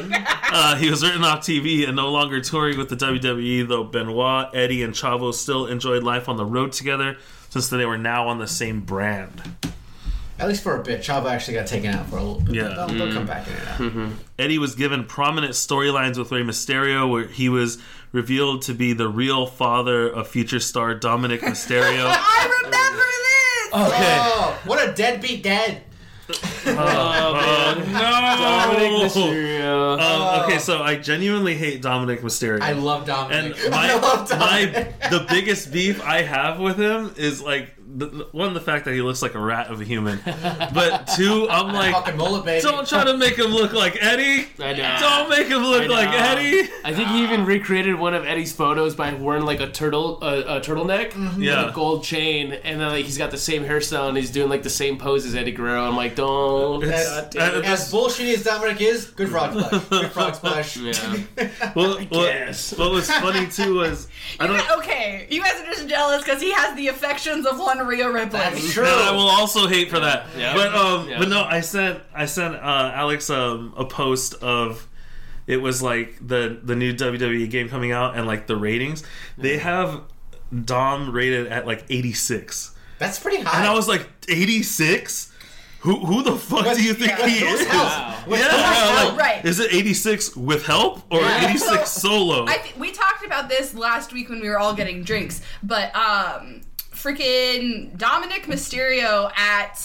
uh, he was written off T V and no longer touring with the W W E, though Benoit, Eddie, and Chavo still enjoyed life on the road together since they were now on the same brand. At least for a bit. Chavo actually got taken out for a little bit. Yeah. They'll, they'll come back in it now. Eddie was given prominent storylines with Rey Mysterio, where he was revealed to be the real father of future star Dominic Mysterio. I remember this! Okay. Oh, what a deadbeat dad. Oh, man. Dominic No! Mysterio. Um, okay, so I genuinely hate Dominic Mysterio. I love and Dominic. my, I love Dominic. my the biggest beef I have with him is like the, one, the fact that he looks like a rat of a human, but two, I'm like, Fucking mullet, baby. don't try to make him look like Eddie. I know. Don't make him look I know. like Eddie. I think he even recreated one of Eddie's photos by wearing like a turtle, uh, a turtleneck, Yeah. with a gold chain, and then like he's got the same hairstyle and he's doing like the same pose as Eddie Guerrero. I'm like, don't. It's- God damn it. As bullshitty as Dominic is, good frog splash. Good frog splash. Yeah. Well, guess. what, what was funny too was I You don't. guys- okay, you guys are just jealous because he has the affections of one Rhea Ripley. That's true. And I will also hate for that. Yeah. But um, Yeah. but no, I sent I sent uh, Alex um, a post of it was like the the new W W E game coming out and like the ratings. They have Dom rated at like eighty-six, That's pretty high. and I was like eighty-six. Who who the fuck With- do you think yeah, he whose is? help? Wow. With Yeah, whose yeah, help? like, Right. is it eighty-six with help or Yeah. eighty-six solo? I th- we talked about this last week when we were all getting drinks, but um, freaking Dominic Mysterio at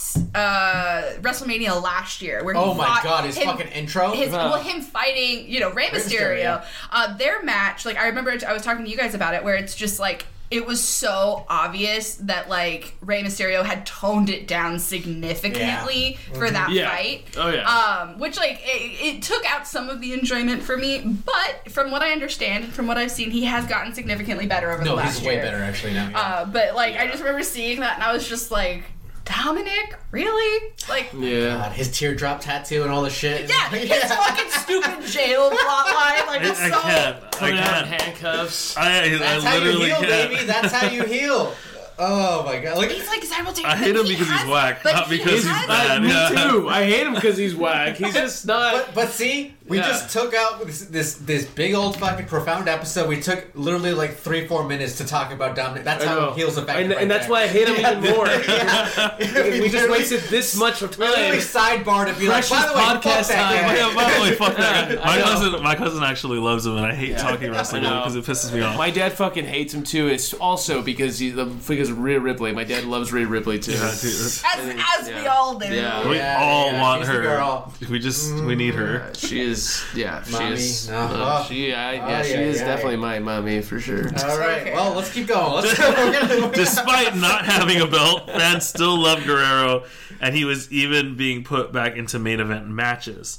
uh, WrestleMania last year, where he Oh my fought god, his him- fucking intro. His, Uh. well, him fighting, you know, Rey Mysterio. Mysterio. Uh, their match, like I remember, I was talking to you guys about it, where it's just like it was so obvious that like Rey Mysterio had toned it down significantly for that Yeah. fight. Oh yeah. Um, which like it, it took out some of the enjoyment for me, but from what I understand and from what I've seen, he has gotten significantly better over the no, last he's year. way better actually now. yeah. Uh, but like I just remember seeing that and I was just like, Dominic, really? Like, yeah. God, his teardrop tattoo and all the shit. yeah, his fucking stupid jail plotline. Like, I, it's I so. can't. I Coming out in can't. handcuffs. I, I, That's I how you literally heal, can't. baby. That's how you heal. Oh my god! Like He's like simultaneous. I hate him he because he's has- whack, but not he because he's has- bad. Me Yeah. too. I hate him because he's whack. He's just not. But, but see, we Yeah. just took out this, this this big old fucking profound episode. We took literally like three, four minutes to talk about Dominic. That's I how know. heals effective. and, right and that's there. why I hate him Yeah. even more. Yeah. we just literally- wasted this much of we literally time. sidebarred to be like, Precious by the way, fuck podcast that time. guy. Yeah, by the way, fuck that guy. I My know. cousin, my cousin actually loves him, and I hate talking wrestling I know. because it pisses me off. My dad fucking hates him too. It's also because he because of Rhea Ripley. My dad loves Rhea Ripley too. Yeah, dude, that's- As, as we Yeah. all do. Yeah. we Yeah, all yeah, want she's the her. girl. We just we need her. She is, yeah, Mommy, she is. no. uh, Oh. she, I, yeah, Oh, she yeah, is yeah, definitely yeah. my mommy for sure. All right, Okay. well, let's keep going. Let's we're gonna, we're gonna- Despite not having a belt, fans still love Guerrero, and he was even being put back into main event matches.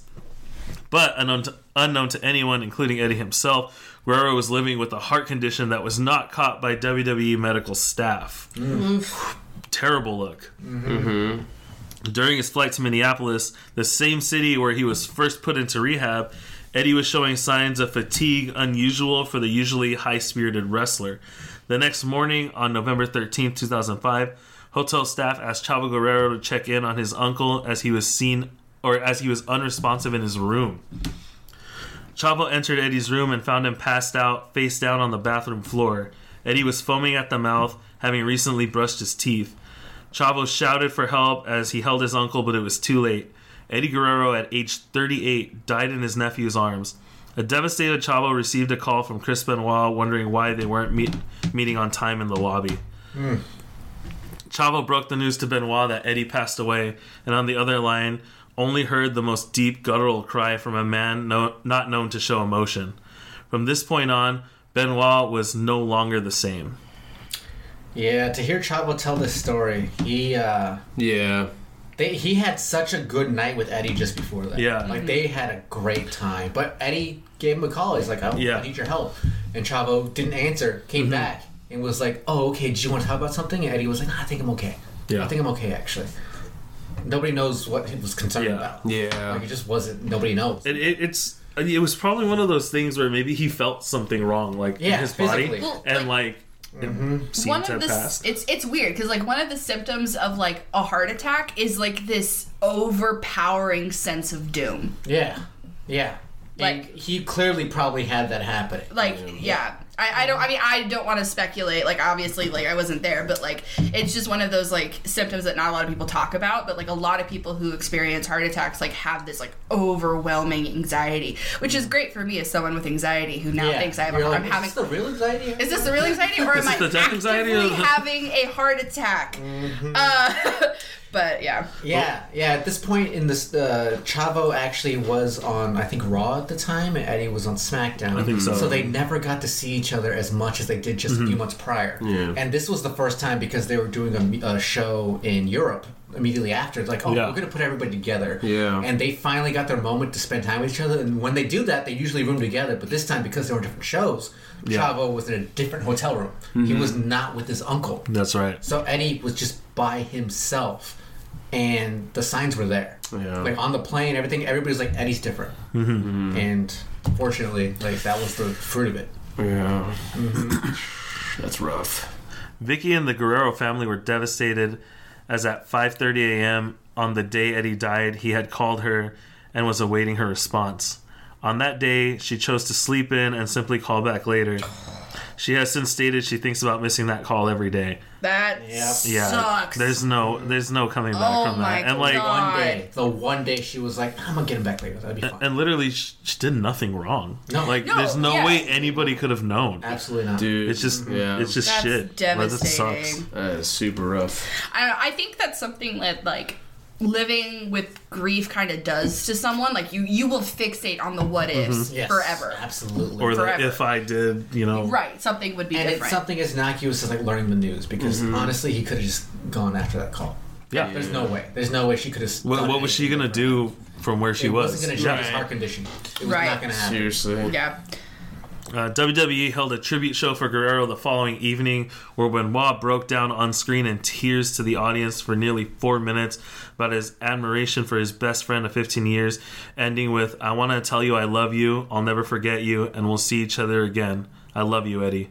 But unknown to, unknown to anyone, including Eddie himself, Guerrero was living with a heart condition that was not caught by W W E medical staff. Terrible look. Mm-hmm. During his flight to Minneapolis, the same city where he was first put into rehab, Eddie was showing signs of fatigue unusual for the usually high-spirited wrestler. The next morning, on November thirteenth, two thousand five, hotel staff asked Chavo Guerrero to check in on his uncle as he was seen or as he was unresponsive in his room. Chavo entered Eddie's room and found him passed out, face down on the bathroom floor. Eddie was foaming at the mouth, having recently brushed his teeth. Chavo shouted for help as he held his uncle, but it was too late. Eddie Guerrero, at age thirty-eight, died in his nephew's arms. A devastated Chavo received a call from Chris Benoit wondering why they weren't meet, meeting on time in the lobby. Mm. Chavo broke the news to Benoit that Eddie passed away, and on the other line only heard the most deep guttural cry from a man no, not known to show emotion. From this point on, Benoit was no longer the same. Yeah, to hear Chavo tell this story, he uh, yeah, they he had such a good night with Eddie just before that. Yeah, like they had a great time. But Eddie gave him a call. He's like, "I, yeah. I need your help," and Chavo didn't answer. Came mm-hmm. back and was like, "Oh, okay. Did you want to talk about something?" And Eddie was like, nah, "I think I'm okay. Yeah, I think I'm okay actually." Nobody knows what he was concerned yeah. about. Yeah, like it just wasn't. Nobody knows. It, it, it's it was probably one of those things where maybe he felt something wrong, like yeah, in his body, well, and like, like. Mm-hmm. One of the it's it's weird because like one of the symptoms of like a heart attack is like this overpowering sense of doom. Yeah, yeah. Like and he clearly probably had that happen. Like yeah. yeah. I, I don't I mean I don't want to speculate, like obviously like I wasn't there, but like it's just one of those like symptoms that not a lot of people talk about, but like a lot of people who experience heart attacks like have this like overwhelming anxiety, which is great for me as someone with anxiety who now yeah. thinks I have You're a, like, I'm is having this the real anxiety? Is this the real anxiety or am I actively having a heart attack? Mm-hmm. Uh, but yeah. Yeah, yeah. At this point in this, uh, Chavo actually was on, I think, Raw at the time, and Eddie was on SmackDown. I think so. So they never got to see each other as much as they did just mm-hmm. a few months prior. Yeah. And this was the first time because they were doing a, a show in Europe immediately after. It's like, oh, yeah. we're going to put everybody together. Yeah. And they finally got their moment to spend time with each other. And when they do that, they usually room together. But this time, because they were different shows, yeah. Chavo was in a different hotel room. Mm-hmm. He was not with his uncle. That's right. So Eddie was just by himself. And the signs were there. Yeah. Like on the plane, everything, everybody's like, Eddie's different. Mm-hmm. And fortunately, like that was the fruit of it. Yeah. Mm-hmm. That's rough. Vicky and the Guerrero family were devastated as at five thirty a.m. on the day Eddie died, he had called her and was awaiting her response. On that day, she chose to sleep in and simply call back later. She has since stated she thinks about missing that call every day. That yep. yeah. sucks. There's no, there's no coming back oh from that. My and like God. one day, the one day she was like, "I'm gonna get him back later. That'll be fine." And, and literally, she, she did nothing wrong. No, like no, there's no yeah. way anybody could have known. Absolutely not, dude. It's just, yeah. it's just that's shit. devastating. Like, that sucks. That is super rough. I don't know, I think that's something that like living with grief kind of does to someone. Like you you will fixate on the what ifs yes, forever, absolutely, or forever. the if I did, you know, right, something would be and different. it's something as innocuous as like learning the news, because mm-hmm. honestly he could have just gone after that call. Yeah, there's no way there's no way she could have. What, what was she gonna do from where she it was? wasn't gonna change right. his heart condition. It was right. not gonna happen. Seriously. Yeah. Uh, W W E held a tribute show for Guerrero the following evening, where Benoit broke down on screen in tears to the audience for nearly four minutes about his admiration for his best friend of fifteen years, ending with, "I want to tell you I love you, I'll never forget you, and we'll see each other again. I love you, Eddie."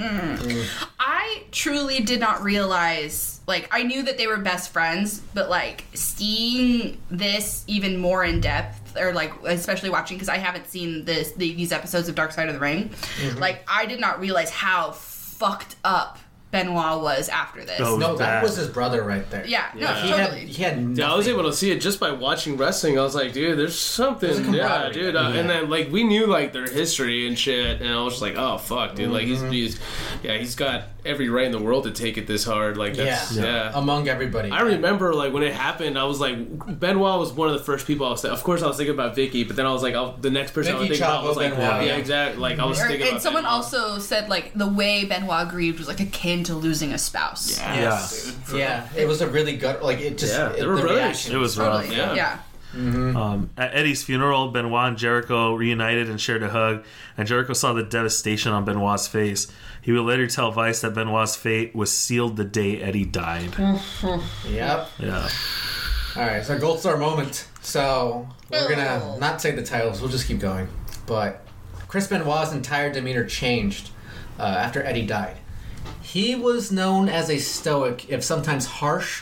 I truly did not realize, like, I knew that they were best friends, but, like, seeing this even more in depth, or, like, especially watching, because I haven't seen this the, these episodes of Dark Side of the Ring, mm-hmm. like, I did not realize how fucked up Benoit was after this. Oh, no, that bad. was his brother right there. Yeah, yeah. no, he totally. Had, he had yeah, I was able to see it just by watching wrestling. I was like, dude, there's something. Yeah, dude. Uh, yeah. And then, like, we knew, like, their history and shit, and I was just like, oh, fuck, dude. Mm-hmm. Like, he's, he's, yeah, he's got every right in the world to take it this hard. Like, that's, yeah. yeah. yeah. Among everybody. I remember, like, when it happened, I was like, Benoit was one of the first people I was thinking. Of course, I was thinking about Vicky, but then I was like, I'll, the next person Vicky, I was thinking Chavo, about was like, Benoit. yeah, exactly. Like, I was Or, thinking and about someone Benoit. also said, like, the way Benoit grieved was, like, akin to losing a spouse. Yeah. Yes. Yeah. yeah, it was a really good, like, it just, yeah, it, they were the brothers. reaction It was Totally. rough. Yeah. yeah. Mm-hmm. Um, at Eddie's funeral, Benoit and Jericho reunited and shared a hug, and Jericho saw the devastation on Benoit's face. He would later tell Vice that Benoit's fate was sealed the day Eddie died. Yep. Yeah. Alright, so Gold Star moment. So, we're gonna not say the titles, we'll just keep going. But Chris Benoit's entire demeanor changed uh, after Eddie died. He was known as a stoic, if sometimes harsh,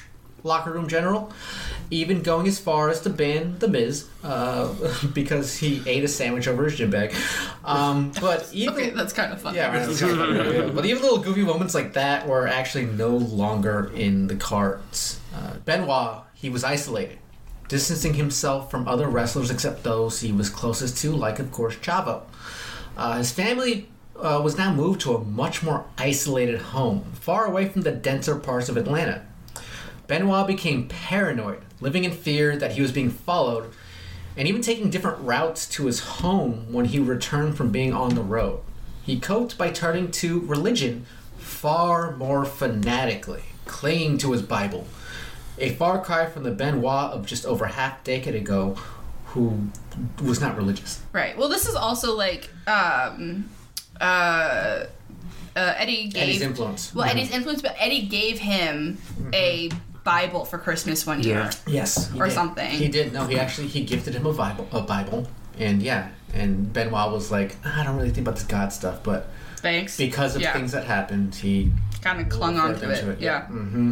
locker room general, even going as far as to ban The Miz uh, because he ate a sandwich over his gym bag. Um, but even Okay, that's kind of funny. yeah, right, that's kind of funny, yeah. But even little goofy moments like that were actually no longer in the cards. Uh, Benoit, he was isolated, distancing himself from other wrestlers except those he was closest to, like, of course, Chavo. Uh, his family uh, was now moved to a much more isolated home, far away from the denser parts of Atlanta. Benoit became paranoid, living in fear that he was being followed, and even taking different routes to his home when he returned from being on the road. He coped by turning to religion far more fanatically, clinging to his Bible. A far cry from the Benoit of just over half a decade ago, who was not religious. Right. Well, this is also like um, uh, uh, Eddie gave Eddie's influence. Well, Mm-hmm. Eddie's influence, but Eddie gave him a Bible for Christmas one year. Yeah. Yes, he Or did. something. He did. No, he actually he gifted him a Bible, a Bible, and yeah, and Benoit was like, I don't really think about this God stuff, but Thanks. because of yeah. things that happened, he kind of clung referred onto them it. to Yeah. Mm-hmm.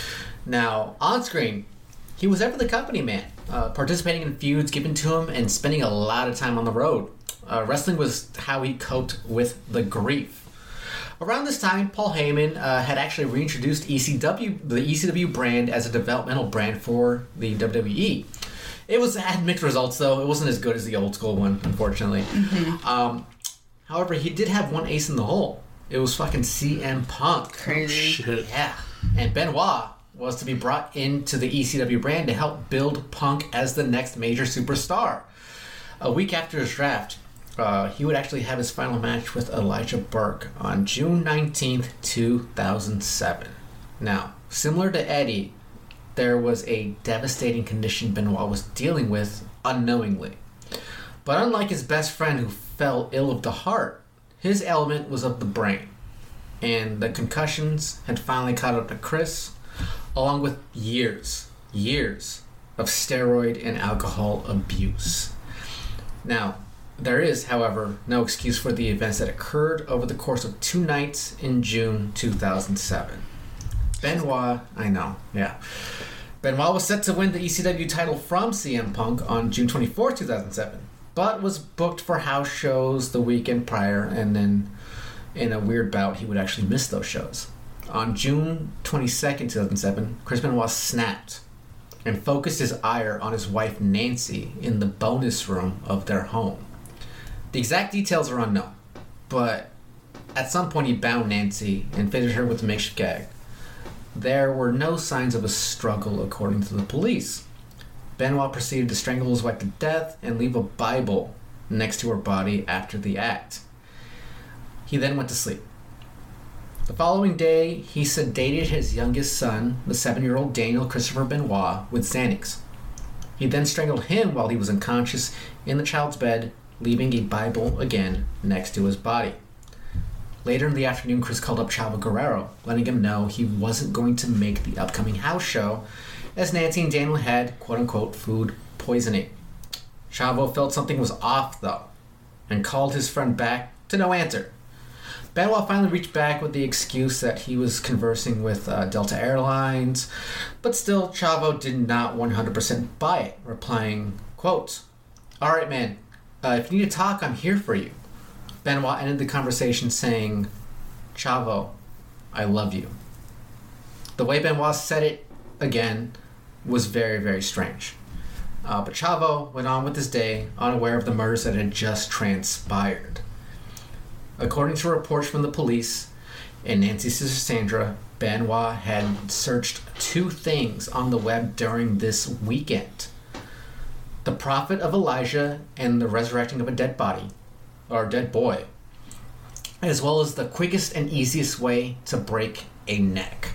Now, on screen, he was ever the company man, uh, participating in feuds given to him and spending a lot of time on the road. Uh, wrestling was how he coped with the grief. Around this time, Paul Heyman uh, had actually reintroduced E C W, the E C W brand, as a developmental brand for the W W E. It was had mixed results, though. It wasn't as good as the old school one, unfortunately. Mm-hmm. Um, however, he did have one ace in the hole. It was fucking C M Punk. Crazy. Shit. Yeah. And Benoit was to be brought into the E C W brand to help build Punk as the next major superstar. A week after his draft, uh, he would actually have his final match with Elijah Burke on June nineteenth, two thousand seven. Now, similar to Eddie, there was a devastating condition Benoit was dealing with unknowingly. But unlike his best friend who fell ill of the heart, his ailment was of the brain. And the concussions had finally caught up to Chris, along with years, years of steroid and alcohol abuse. Now, there is, however, no excuse for the events that occurred over the course of two nights in June two thousand seven. Benoit, I know, yeah. Benoit was set to win the E C W title from C M Punk on June twenty-fourth, two thousand seven, but was booked for house shows the weekend prior, and then in a weird bout, he would actually miss those shows. On June twenty-second, two thousand seven, Chris Benoit snapped and focused his ire on his wife Nancy in the bonus room of their home. The exact details are unknown, but at some point he bound Nancy and fitted her with a makeshift gag. There were no signs of a struggle according to the police. Benoit proceeded to strangle his wife to death and leave a Bible next to her body after the act. He then went to sleep. The following day, he sedated his youngest son, the seven-year-old Daniel Christopher Benoit, with Xanax. He then strangled him while he was unconscious in the child's bed, leaving a Bible again next to his body. Later in the afternoon, Chris called up Chavo Guerrero, letting him know he wasn't going to make the upcoming house show, as Nancy and Daniel had, quote-unquote, food poisoning. Chavo felt something was off, though, and called his friend back to no answer. Benoit finally reached back with the excuse that he was conversing with uh, Delta Airlines, but still, Chavo did not one hundred percent buy it, replying, quote, "All right, man, uh, if you need to talk, I'm here for you." Benoit ended the conversation saying, "Chavo, I love you." The way Benoit said it, again, was very, very strange. Uh, but Chavo went on with his day, unaware of the murders that had just transpired. According to reports from the police and Nancy's sister Sandra, Benoit had searched two things on the web during this weekend: the prophet of Elijah and the resurrecting of a dead body, or dead boy, as well as the quickest and easiest way to break a neck.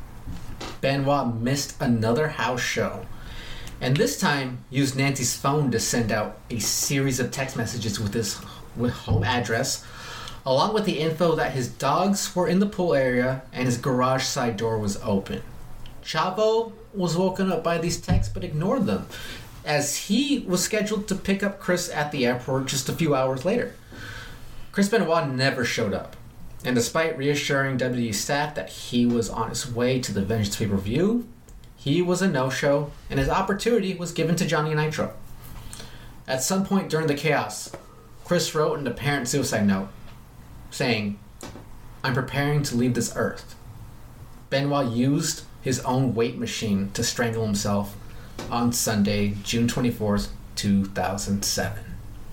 Benoit missed another house show, and this time used Nancy's phone to send out a series of text messages with his with home address, along with the info that his dogs were in the pool area and his garage side door was open. Chavo was woken up by these texts but ignored them, as he was scheduled to pick up Chris at the airport just a few hours later. Chris Benoit never showed up, and despite reassuring W W E staff that he was on his way to the Vengeance pay-per-view, he was a no-show, and his opportunity was given to Johnny Nitro. At some point during the chaos, Chris wrote an apparent suicide note, saying, "I'm preparing to leave this earth." Benoit used his own weight machine to strangle himself on Sunday, June twenty-fourth, two thousand seven.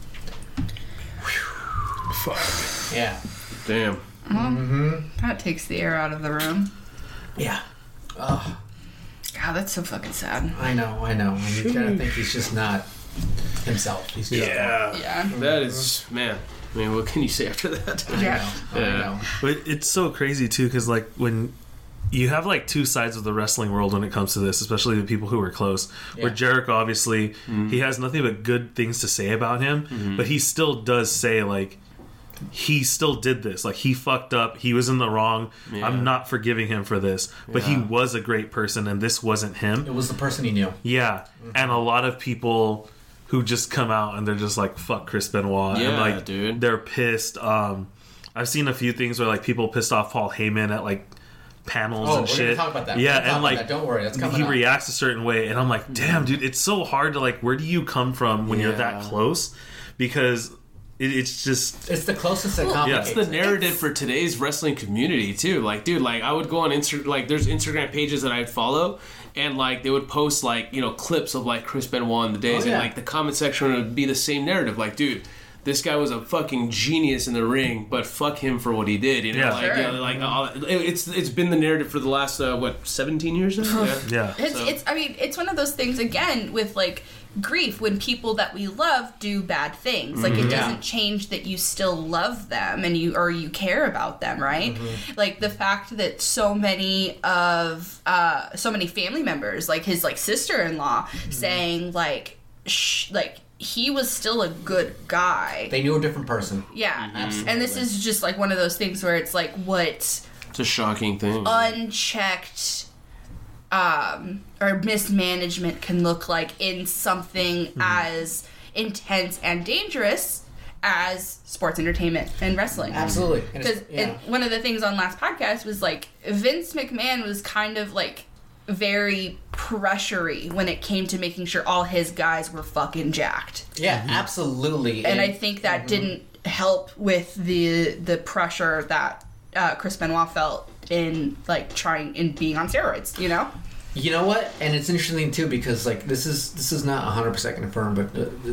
Fuck. Yeah. Damn. Mm-hmm. That takes the air out of the room. Yeah. Ugh. God, that's so fucking sad. I know, I know. And you gotta think he's just not himself. He's just Yeah. Yeah. That is, man. I mean, what can you say after that? I Yeah. know, I Yeah. know. But it's so crazy too, because like when you have like two sides of the wrestling world when it comes to this, especially the people who are close. Where Yeah. Jericho, obviously, he has nothing but good things to say about him, but he still does say like he still did this. Like he fucked up. He was in the wrong. Yeah. I'm not forgiving him for this. But he Yeah. was a great person, and this wasn't him. It was the person he knew. Yeah, and a lot of people who just come out and they're just like, "Fuck Chris Benoit," and Yeah, like, dude. they're pissed. Um, I've seen a few things where like people pissed off Paul Heyman at like panels Oh, and we're shit. gonna talk about that. We're Yeah, gonna talk and about like, that. Don't worry, that's coming he up. reacts a certain way, and I'm like, "Damn, dude, it's so hard to like, where do you come from when you're that Yeah. close?" Because it, it's just It's the closest that Well, complicates That's the it. narrative for today's wrestling community too. Like, dude, like I would go on Insta, like there's Instagram pages that I'd follow, and like they would post like you know clips of like Chris Benoit in the days, Oh, yeah. and like the comment section would be the same narrative. Like, dude, this guy was a fucking genius in the ring, but fuck him for what he did. You know, Yeah. like Sure. yeah, like uh, it- it's it's been the narrative for the last uh, what seventeen years now. Yeah. yeah. It's, So- it's I mean it's one of those things again with like grief when people that we love do bad things like it Yeah. doesn't change that you still love them and you or you care about them, right? Like the fact that so many of uh so many family members like his like sister-in-law saying like sh- like he was still a good guy. They knew a different person. Yeah. And this is just like one of those things where it's like what It's a shocking thing. unchecked um, or mismanagement can look like in something as intense and dangerous as sports entertainment and wrestling. Absolutely. And it's- Because yeah. one of the things on last podcast was like Vince McMahon was kind of like very pressury when it came to making sure all his guys were fucking jacked. Yeah, absolutely. And I think that didn't help with the the pressure that uh, Chris Benoit felt in like trying in being on steroids, you know? You know what? And it's interesting too because like this is this is not one hundred percent confirmed, but uh, uh,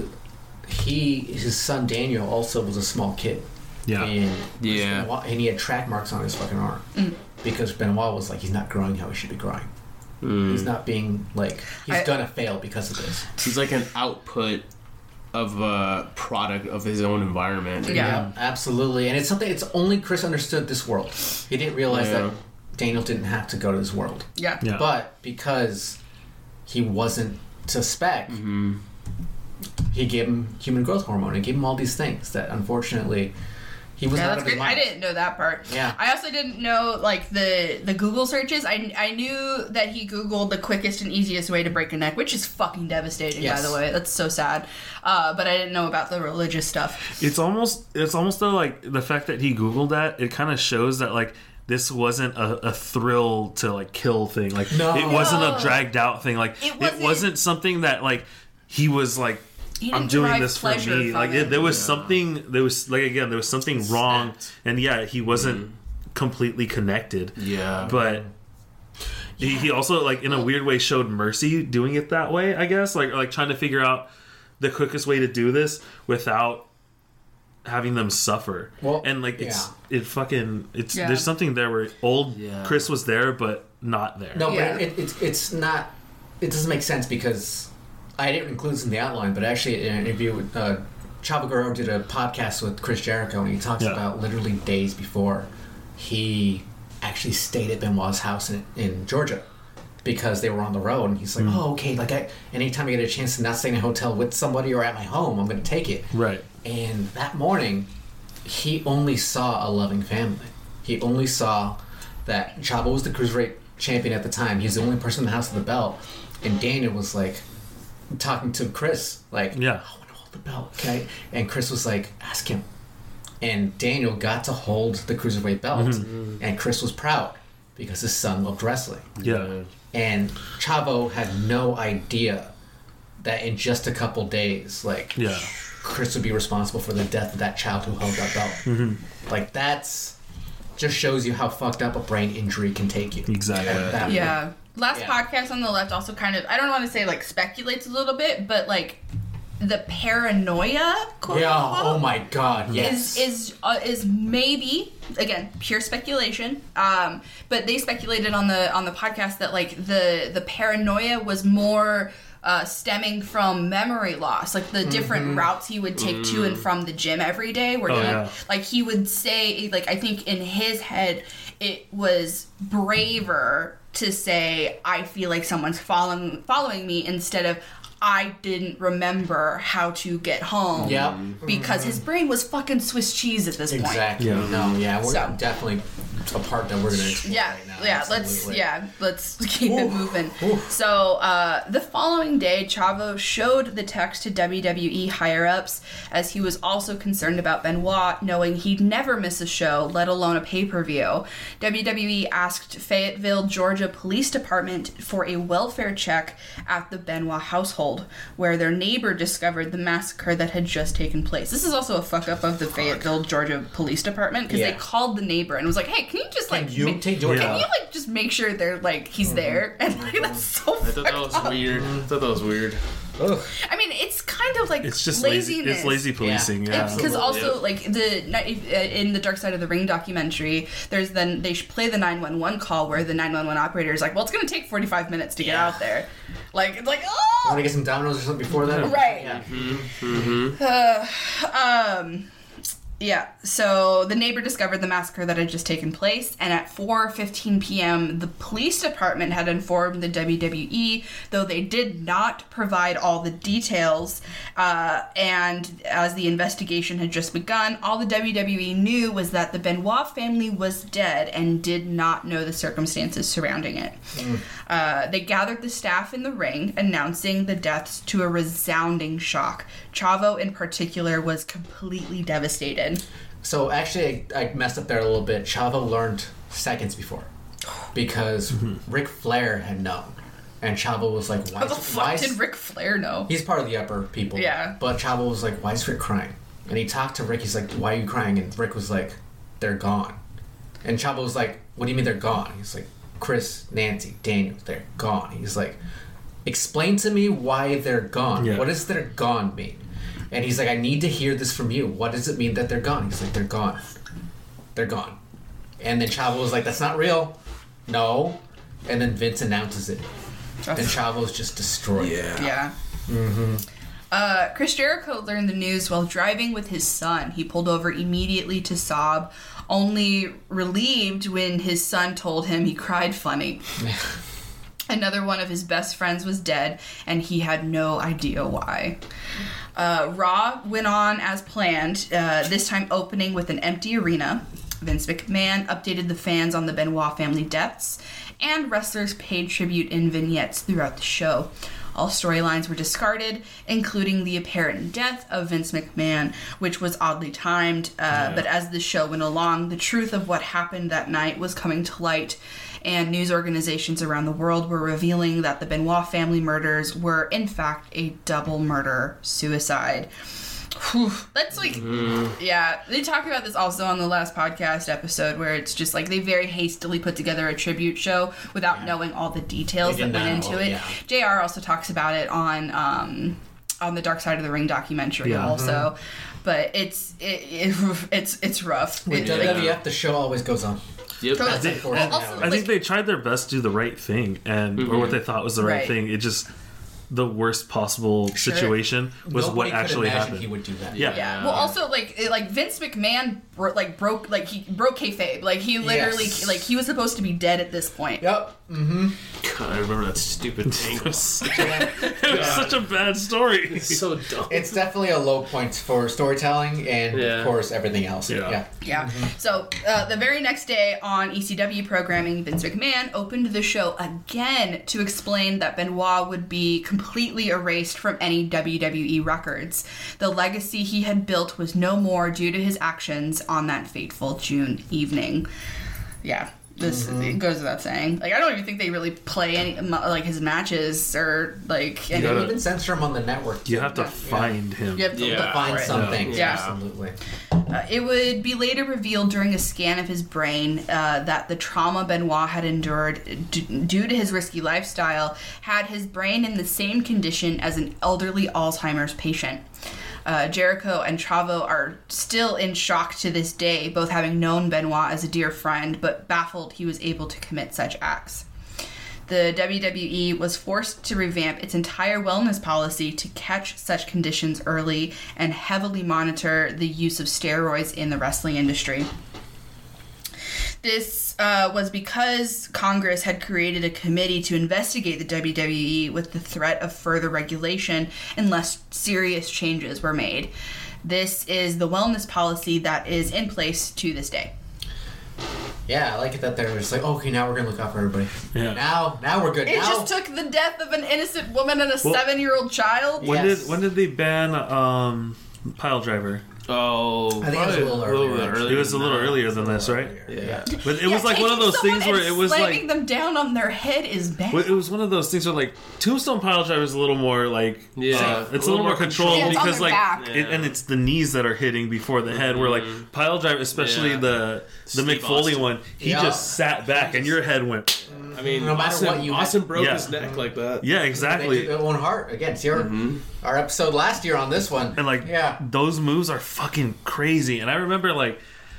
he his son Daniel also was a small kid. Yeah. And Yeah. Benoit, and he had track marks on his fucking arm because Benoit was like he's not growing how he should be growing. He's not being like he's I- gonna fail because of this. He's like an output of a product of his own environment. Yeah. absolutely. And it's something. It's only Chris understood this world. He didn't realize Yeah. that Daniel didn't have to go to this world. Yeah. Yeah. But because he wasn't to spec, Mm-hmm. he gave him human growth hormone and gave him all these things that unfortunately he was Yeah, out that's of his great. I mind. didn't know that part. Yeah. I also didn't know like the the Google searches. I, I knew that he Googled the quickest and easiest way to break a neck, which is fucking devastating, Yes. by the way. That's so sad. Uh, but I didn't know about the religious stuff. It's almost it's almost though like the fact that he Googled that, it kind of shows that like this wasn't a, a thrill to like kill thing. Like No. it wasn't No. a dragged out thing. Like It it wasn't- wasn't, something that like he was like He didn't I'm doing derive this for pleasure me. from Like it. it, there was something there was like again there was something wrong, and yeah, he wasn't completely connected. Yeah. But he, he also like in a weird way showed mercy doing it that way, I guess, like like trying to figure out the quickest way to do this without having them suffer. Well, and like it's it fucking it's Yeah. there's something there where old Yeah. Chris was there but not there. No, Yeah. but it, it's it's not. It doesn't make sense because I didn't include this in the outline, but actually in an interview with uh, Chavo Guerrero did a podcast with Chris Jericho, and he talks Yeah. about literally days before he actually stayed at Benoit's house in, in Georgia because they were on the road, and he's like, Mm. "Oh, okay. Like, I anytime I get a chance to not stay in a hotel with somebody or at my home, I'm going to take it." Right. And that morning, he only saw a loving family. He only saw that Chavo was the cruiserweight champion at the time. He's the only person in the house with the belt. And Daniel was like talking to Chris, like, Yeah. I want to hold the belt, okay? And Chris was like, ask him. And Daniel got to hold the cruiserweight belt, and Chris was proud. because his son loved wrestling. Yeah. And Chavo had no idea that in just a couple days, like, Yeah. Chris would be responsible for the death of that child who held that belt. Mm-hmm. Like, that's just shows you how fucked up a brain injury can take you. Exactly. Like, that- Yeah. Last Yeah. podcast on the left also kind of, I don't want to say like speculates a little bit, but like the paranoia, quote Yeah. unquote, Oh my God. Yes. is is uh, is maybe, again, pure speculation. Um, but they speculated on the on the podcast that like the the paranoia was more uh, stemming from memory loss, like the different routes he would take to and from the gym every day. Where Oh, he, yeah. like he would say, like I think in his head it was braver to say I feel like someone's following following me instead of I didn't remember how to get home. Yep. Because his brain was fucking Swiss cheese at this point. Exactly. Yeah. No, yeah, we're So- definitely a part that we're going to explore Yeah, right now. yeah, let's Absolutely. yeah, let's keep it Oof, moving. oof. So uh, the following day, Chavo showed the text to W W E higher ups as he was also concerned about Benoit, knowing he'd never miss a show, let alone a pay per view. W W E asked Fayetteville, Georgia Police Department for a welfare check at the Benoit household, where their neighbor discovered the massacre that had just taken place. This is also a fuck up of the Fayetteville, Georgia Police Department because Yeah. they called the neighbor and was like, "Hey, can you just like Can you make- take Georgia? can you like just make sure they're like he's there?" And like that's so I thought that was fucked up. weird. I thought that was weird. Ugh. I mean, it's kind of like It's just lazy. laziness. It's lazy policing. Yeah. Because Absolutely, also, like the uh, in the Dark Side of the Ring documentary, there's then they should play the nine one one call where the nine one one operator is like, "Well, it's going to take forty-five minutes to get Yeah. out there." Like it's like, Want oh, to get some Domino's or something before that? right. Yeah. Um, yeah. So the neighbor discovered the massacre that had just taken place, and at four fifteen p.m., the police department had informed the W W E, though they did not provide all the details. Uh, and as the investigation had just begun, all the W W E knew was that the Benoit family was dead and did not know the circumstances surrounding it. Uh, they gathered the staff in the ring, announcing the deaths to a resounding shock. Chavo, in particular, was completely devastated. So actually, I, I messed up there a little bit. Chavo learned seconds before because Ric Flair had known, and Chavo was like, "Why? How the is- fuck why is-" did Ric Flair know? He's part of the upper people. Yeah. But Chavo was like, "Why is Rick crying?" And he talked to Rick. He's like, "Why are you crying?" And Rick was like, "They're gone." And Chavo was like, "What do you mean they're gone?" He's like, "Chris, Nancy, Daniel, they're gone." He's like, "Explain to me why they're gone. Yeah. What does they're gone mean?" And he's like, "I need to hear this from you. What does it mean that they're gone?" He's like, "They're gone. They're gone." And then Chavo was like, "That's not real." No. And then Vince announces it. And Chavo's just destroyed. Yeah. Mm-hmm. Uh, Chris Jericho learned the news while driving with his son. He pulled over immediately to sob, only relieved when his son told him he cried funny. Another one of his best friends was dead, and he had no idea why. Uh, Raw went on as planned, uh, this time opening with an empty arena. Vince McMahon updated the fans on the Benoit family deaths, and wrestlers paid tribute in vignettes throughout the show. All storylines were discarded, including the apparent death of Vince McMahon, which was oddly timed. Uh, Yeah. But as the show went along, the truth of what happened that night was coming to light, and news organizations around the world were revealing that the Benoit family murders were, in fact, a double murder suicide. Whew. That's like, yeah, they talk about this also on the last podcast episode where it's just like they very hastily put together a tribute show without Yeah. knowing all the details They that did went not into know, it. yeah. J R also talks about it on um, on the Dark Side of the Ring documentary Yeah. also, but it's it, it, it's it's rough. With It- W W F, like, the show always goes on. Yep. Totally. That's unfortunate. Well, also, I think like- they tried their best to do the right thing, and or what they thought was the right, Right. thing. It just the worst possible Sure. situation was Nobody what could actually imagine happened. He would do that. Yeah. Yeah. Well, also like it- like Vince McMahon bro- like broke like he broke kayfabe. Like he literally Yes. like he was supposed to be dead at this point. Yep. Mm-hmm. God, I remember that stupid It angle. was such a, it was such a bad story. So dumb. It's definitely a low point for storytelling and, Yeah. of course, everything else. Yeah. yeah. Yeah. So uh, the very next day on E C W programming, Vince McMahon opened the show again to explain that Benoit would be completely erased from any W W E records. The legacy he had built was no more due to his actions on that fateful June evening. Yeah. This Mm-hmm. it goes without saying. Like I don't even think they really play any like his matches or like. And Any, they gotta- even censor him on the network. You too. have to Yeah. find him. you have to Yeah. look Find for it. something. Yeah. Yeah, absolutely. Uh, it would be later revealed during a scan of his brain uh, that the trauma Benoit had endured d- due to his risky lifestyle had his brain in the same condition as an elderly Alzheimer's patient. Uh, Jericho and Chavo are still in shock to this day, both having known Benoit as a dear friend, but baffled he was able to commit such acts. The W W E was forced to revamp its entire wellness policy to catch such conditions early and heavily monitor the use of steroids in the wrestling industry. This uh, was because Congress had created a committee to investigate the W W E with the threat of further regulation unless serious changes were made. This is the wellness policy that is in place to this day. Yeah, I like it that they're just like, oh, okay, now we're gonna look out for everybody. Yeah. Now, now we're good. It now, just took the death of an innocent woman and a Well- seven-year-old child. When Yes. did when did they ban um, pile driver? Oh, I think it was a probably little earlier, actually. It was a little earlier than this, right? Yeah. But it was like one of those things where it was slamming like them down on their head is bad. well, it was one of those things where like Tombstone pile driver is a little more like Yeah. uh, it's a little more controlled Yeah, it's on because their like back. it, and it's the knees that are hitting before the head. Where like pile driver, especially Yeah. the the Steve Mick Foley Austin. one, he Yeah. just sat back and your head went. I mean, No matter Austin, what you Austin had- broke Yeah. his neck like that. Yeah, They exactly. did their own heart again. See our, our episode last year on this one, And like yeah, those moves are fucking crazy. And I remember like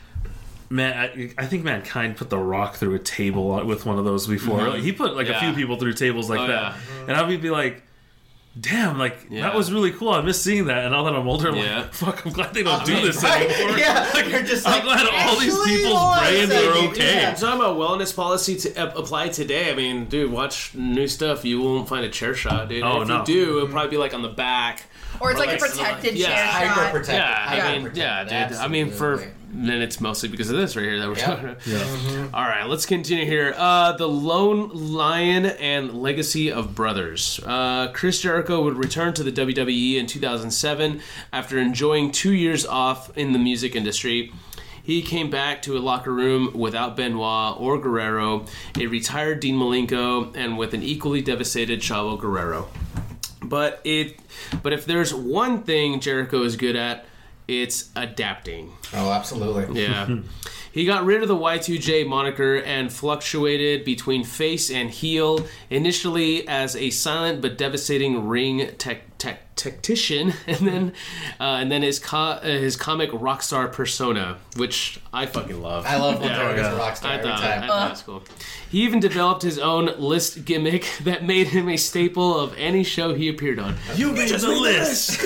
man, I, I think Mankind put The Rock through a table with one of those before. Like, he put like a Yeah. few people through tables like Oh, that, yeah. and I would be like, "Damn, like Yeah. that was really cool. I miss seeing that." And now that I'm older, I'm Yeah. like, "Fuck, I'm glad they don't I do mean, this right? anymore." Yeah, Like, you're just I'm like, glad all these actually, people's hold on a brains are second, okay. yeah. I'm talking about wellness policy to uh, apply today. I mean, dude, watch new stuff. You won't find a chair shot, dude. Oh, if no. you do, it'll probably be like on the back. or it's or like, like a protected yeah, chair hyper shot. protected. Yeah, I hyper mean, protected, yeah, dude. I mean, for absolutely. then it's mostly because of this right here that we're Yeah. talking about. Yeah. All right, let's continue here. Uh, the Lone Lion and Legacy of Brothers. Uh, Chris Jericho would return to the W W E in two thousand seven after enjoying two years off in the music industry. He came back to a locker room without Benoit or Guerrero, a retired Dean Malenko, and with an equally devastated Chavo Guerrero. But it, but if there's one thing Jericho is good at, it's adapting. Oh, absolutely. Yeah. He got rid of the Y two J moniker and fluctuated between face and heel, initially as a silent but devastating ring tech, tech, tactician, and then uh, and then his co- uh, his comic rock star persona, which I fucking love. I love when Yeah. Jericho's yeah. a rock star I every thought, time. I thought it was cool. He even developed his own list gimmick that made him a staple of any show he appeared on. You made the list.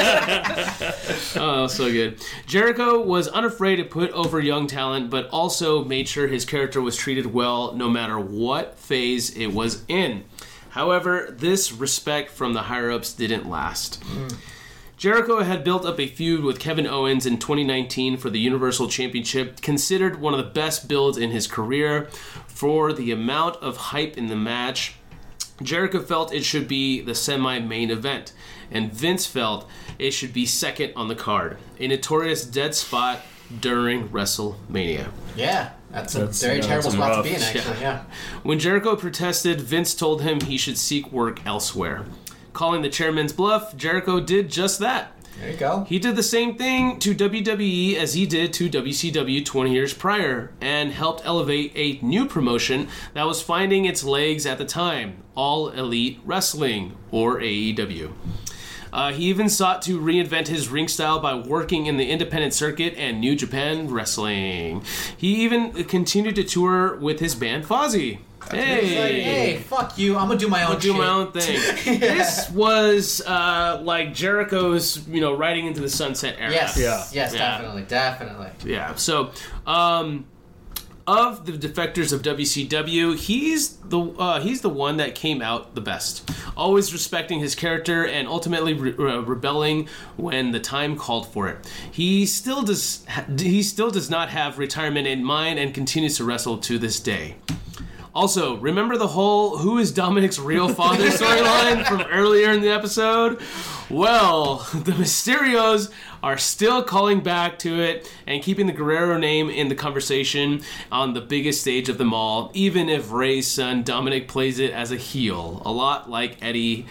Oh, so good. Jericho was unafraid to put over young talent, but also made sure his character was treated well no matter what phase it was in. However, this respect from the higher-ups didn't last. Jericho had built up a feud with Kevin Owens in twenty nineteen for the Universal Championship, considered one of the best builds in his career for the amount of hype in the match. Jericho felt it should be the semi-main event, and Vince felt it should be second on the card, a notorious dead spot during WrestleMania. Yeah, that's a That's- very yeah, terrible that's spot rough. to be in, actually. Yeah. When Jericho protested, Vince told him he should seek work elsewhere. Calling the chairman's bluff, Jericho did just that. There you go. He did the same thing to W W E as he did to W C W twenty years prior, and helped elevate a new promotion that was finding its legs at the time, All Elite Wrestling, or A E W. Uh, he even sought to reinvent his ring style by working in the independent circuit and New Japan Wrestling. He even continued to tour with his band Fozzy. Hey, It's like, hey, fuck you. I'm gonna do my own I'll do shit. my own thing. This was uh, like Jericho's, you know, riding into the sunset era. Yes. Yeah. Yes, Yeah. definitely, definitely. Yeah. So, um, of the defectors of W C W, he's the uh, he's the one that came out the best. Always respecting his character and ultimately re- uh, rebelling when the time called for it. He still does ha- he still does not have retirement in mind and continues to wrestle to this day. Also, remember the whole "Who is Dominic's real father" storyline from earlier in the episode? Well, the Mysterios are still calling back to it and keeping the Guerrero name in the conversation on the biggest stage of them all, even if Rey's son Dominic plays it as a heel, a lot like Eddie,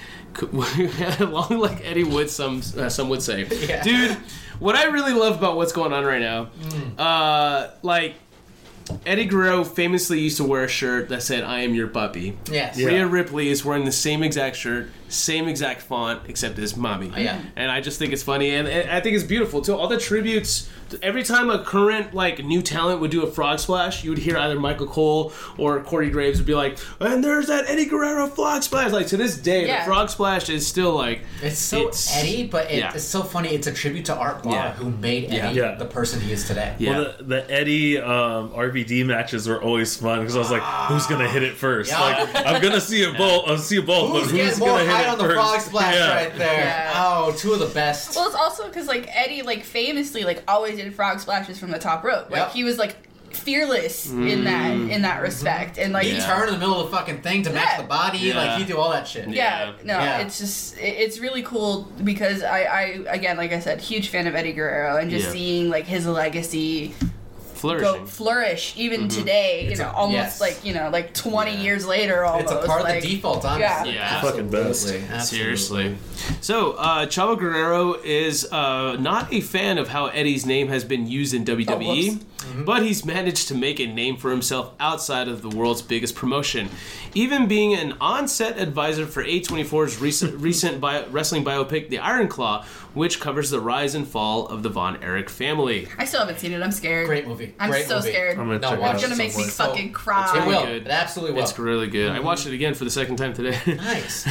a lot like Eddie would some uh, some would say. Yeah. Dude, what I really love about what's going on right now, mm. uh, like. Eddie Guerrero famously used to wear a shirt that said, "I am your puppy." Yes. Rhea Yeah. Ripley is wearing the same exact shirt, same exact font, except as mommy. Oh, yeah. And I just think it's funny, and, and I think it's beautiful too. All the tributes. Every time a current like new talent would do a frog splash, you would hear either Michael Cole or Corey Graves would be like, "And there's that Eddie Guerrero frog splash." Like to this day, Yeah. the frog splash is still like It's so it's- Eddie, but it, yeah. it's so funny. It's a tribute to Art Law, Yeah. who made Eddie Yeah. Yeah. the person he is today. Yeah. Well, the, the Eddie um, R V D matches were always fun because I was like, "Who's gonna hit it first? Yeah. Like, I'm gonna see it both. I'll see it both, Who's, but who's getting more gonna hit height it on the first? frog splash Yeah. right there? Yeah. Oh, two of the best. Well, it's also because like Eddie, like famously, like always did frog splashes from the top rope. Like Yep. he was like fearless in that in that respect, and like He'd Yeah. turn in the middle of the fucking thing to match Yeah. the body. Yeah. Like he'd do all that shit. yeah, Yeah. no, Yeah. it's just it, it's really cool because I, I again, like I said, huge fan of Eddie Guerrero, and just Yeah. seeing like his legacy flourishing. go flourish even today. You It's know, a- almost yes. like you know, like twenty Yeah. years later, almost. It's a part like, of the default, honestly. Yeah. Yeah. Fucking best. Absolutely. Seriously. So, uh, Chavo Guerrero is uh, not a fan of how Eddie's name has been used in W W E, whoops. but he's managed to make a name for himself outside of the world's biggest promotion. Even being an on-set advisor for A twenty-four's recent, recent bio- wrestling biopic, The Iron Claw, which covers the rise and fall of the Von Erich family. I still haven't seen it. I'm scared. Great movie. I'm Great so movie. scared. I'm gonna No, check it watch out. It's gonna it make me somewhere. fucking It cry. will. good. It absolutely will. It's really good. I watched it again for the second time today. Nice.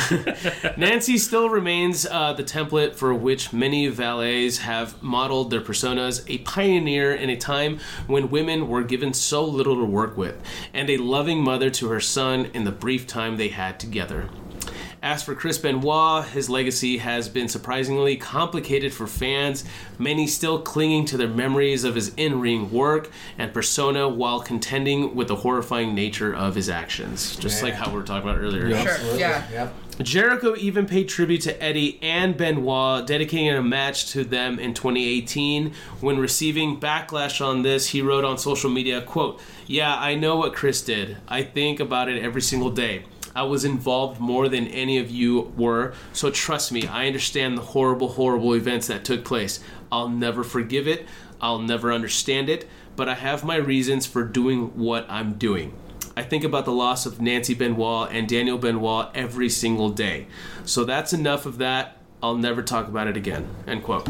Nancy still remains uh, the template for which many valets have modeled their personas, a pioneer in a time when women were given so little to work with, and a loving mother to her son in the brief time they had together. As for Chris Benoit, his legacy has been surprisingly complicated for fans, many still clinging to their memories of his in-ring work and persona while contending with the horrifying nature of his actions. Just Yeah. like how we were talking about earlier. Yeah, Sure, absolutely. yeah. Yep. Jericho even paid tribute to Eddie and Benoit, dedicating a match to them in twenty eighteen. When receiving backlash on this, he wrote on social media, quote, "Yeah, I know what Chris did. I think about it every single day. I was involved more than any of you were, so trust me, I understand the horrible, horrible events that took place. I'll never forgive it. I'll never understand it, but I have my reasons for doing what I'm doing. I think about the loss of Nancy Benoit and Daniel Benoit every single day. So that's enough of that. I'll never talk about it again." End quote.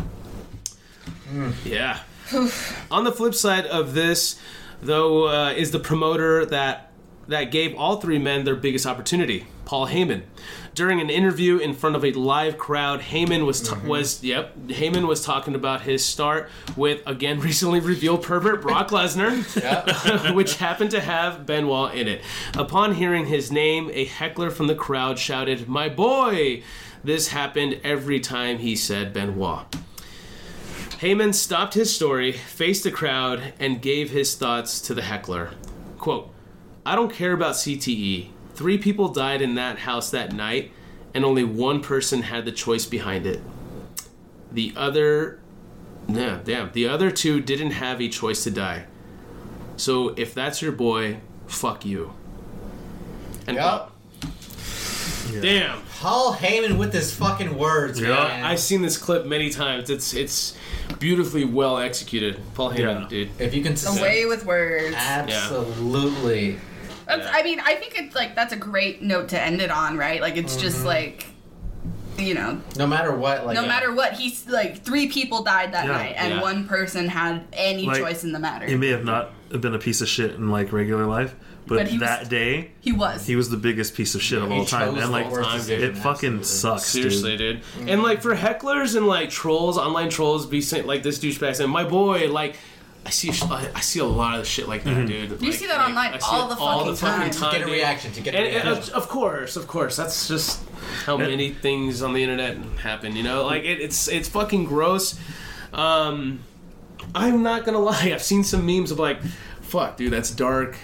Mm. Yeah. On the flip side of this, though, uh, is the promoter that that gave all three men their biggest opportunity, Paul Heyman. During an interview in front of a live crowd, Heyman was t- mm-hmm. was yep, Heyman was talking about his start with, again, recently revealed pervert Brock Lesnar, which happened to have Benoit in it. Upon hearing his name, a heckler from the crowd shouted, "My boy!" This happened every time he said Benoit. Heyman stopped his story, faced the crowd, and gave his thoughts to the heckler. Quote, "I don't care about C T E. Three people died in that house that night, and only one person had the choice behind it. The other... Yeah, damn. The other two didn't have a choice to die. So if that's your boy, fuck you." And Yep. Yeah. damn. Paul Heyman with his fucking words, Yeah. man. I've seen this clip many times. It's it's beautifully well executed. Paul Heyman, Yeah. dude. If you can... Away with words. Absolutely. That's, I mean, I think it's like that's a great note to end it on, right? Like it's just like, you know, No matter what, like... no yeah. matter what, he's like three people died that Yeah. night, and Yeah. one person had any Like, choice in the matter. He may have not been a piece of shit in like regular life, but, But he was- that day he was. he was the biggest piece of shit of He all time, chose and the like worst time, decision, it fucking absolutely. sucks, Seriously, dude. dude. And like for hecklers and like trolls, online trolls, be saying like this douchebag saying, "My boy," like I see, I see a lot of shit like that, Mm-hmm. dude. You Like- see that like, online I see all it the fucking time. To get a dude. reaction, to get a And, and reaction. of, of course, of course, that's just how many things on the internet happen. You know, like it, it's it's fucking gross. Um, I'm not gonna lie. I've seen some memes of like, "Fuck, dude, that's dark."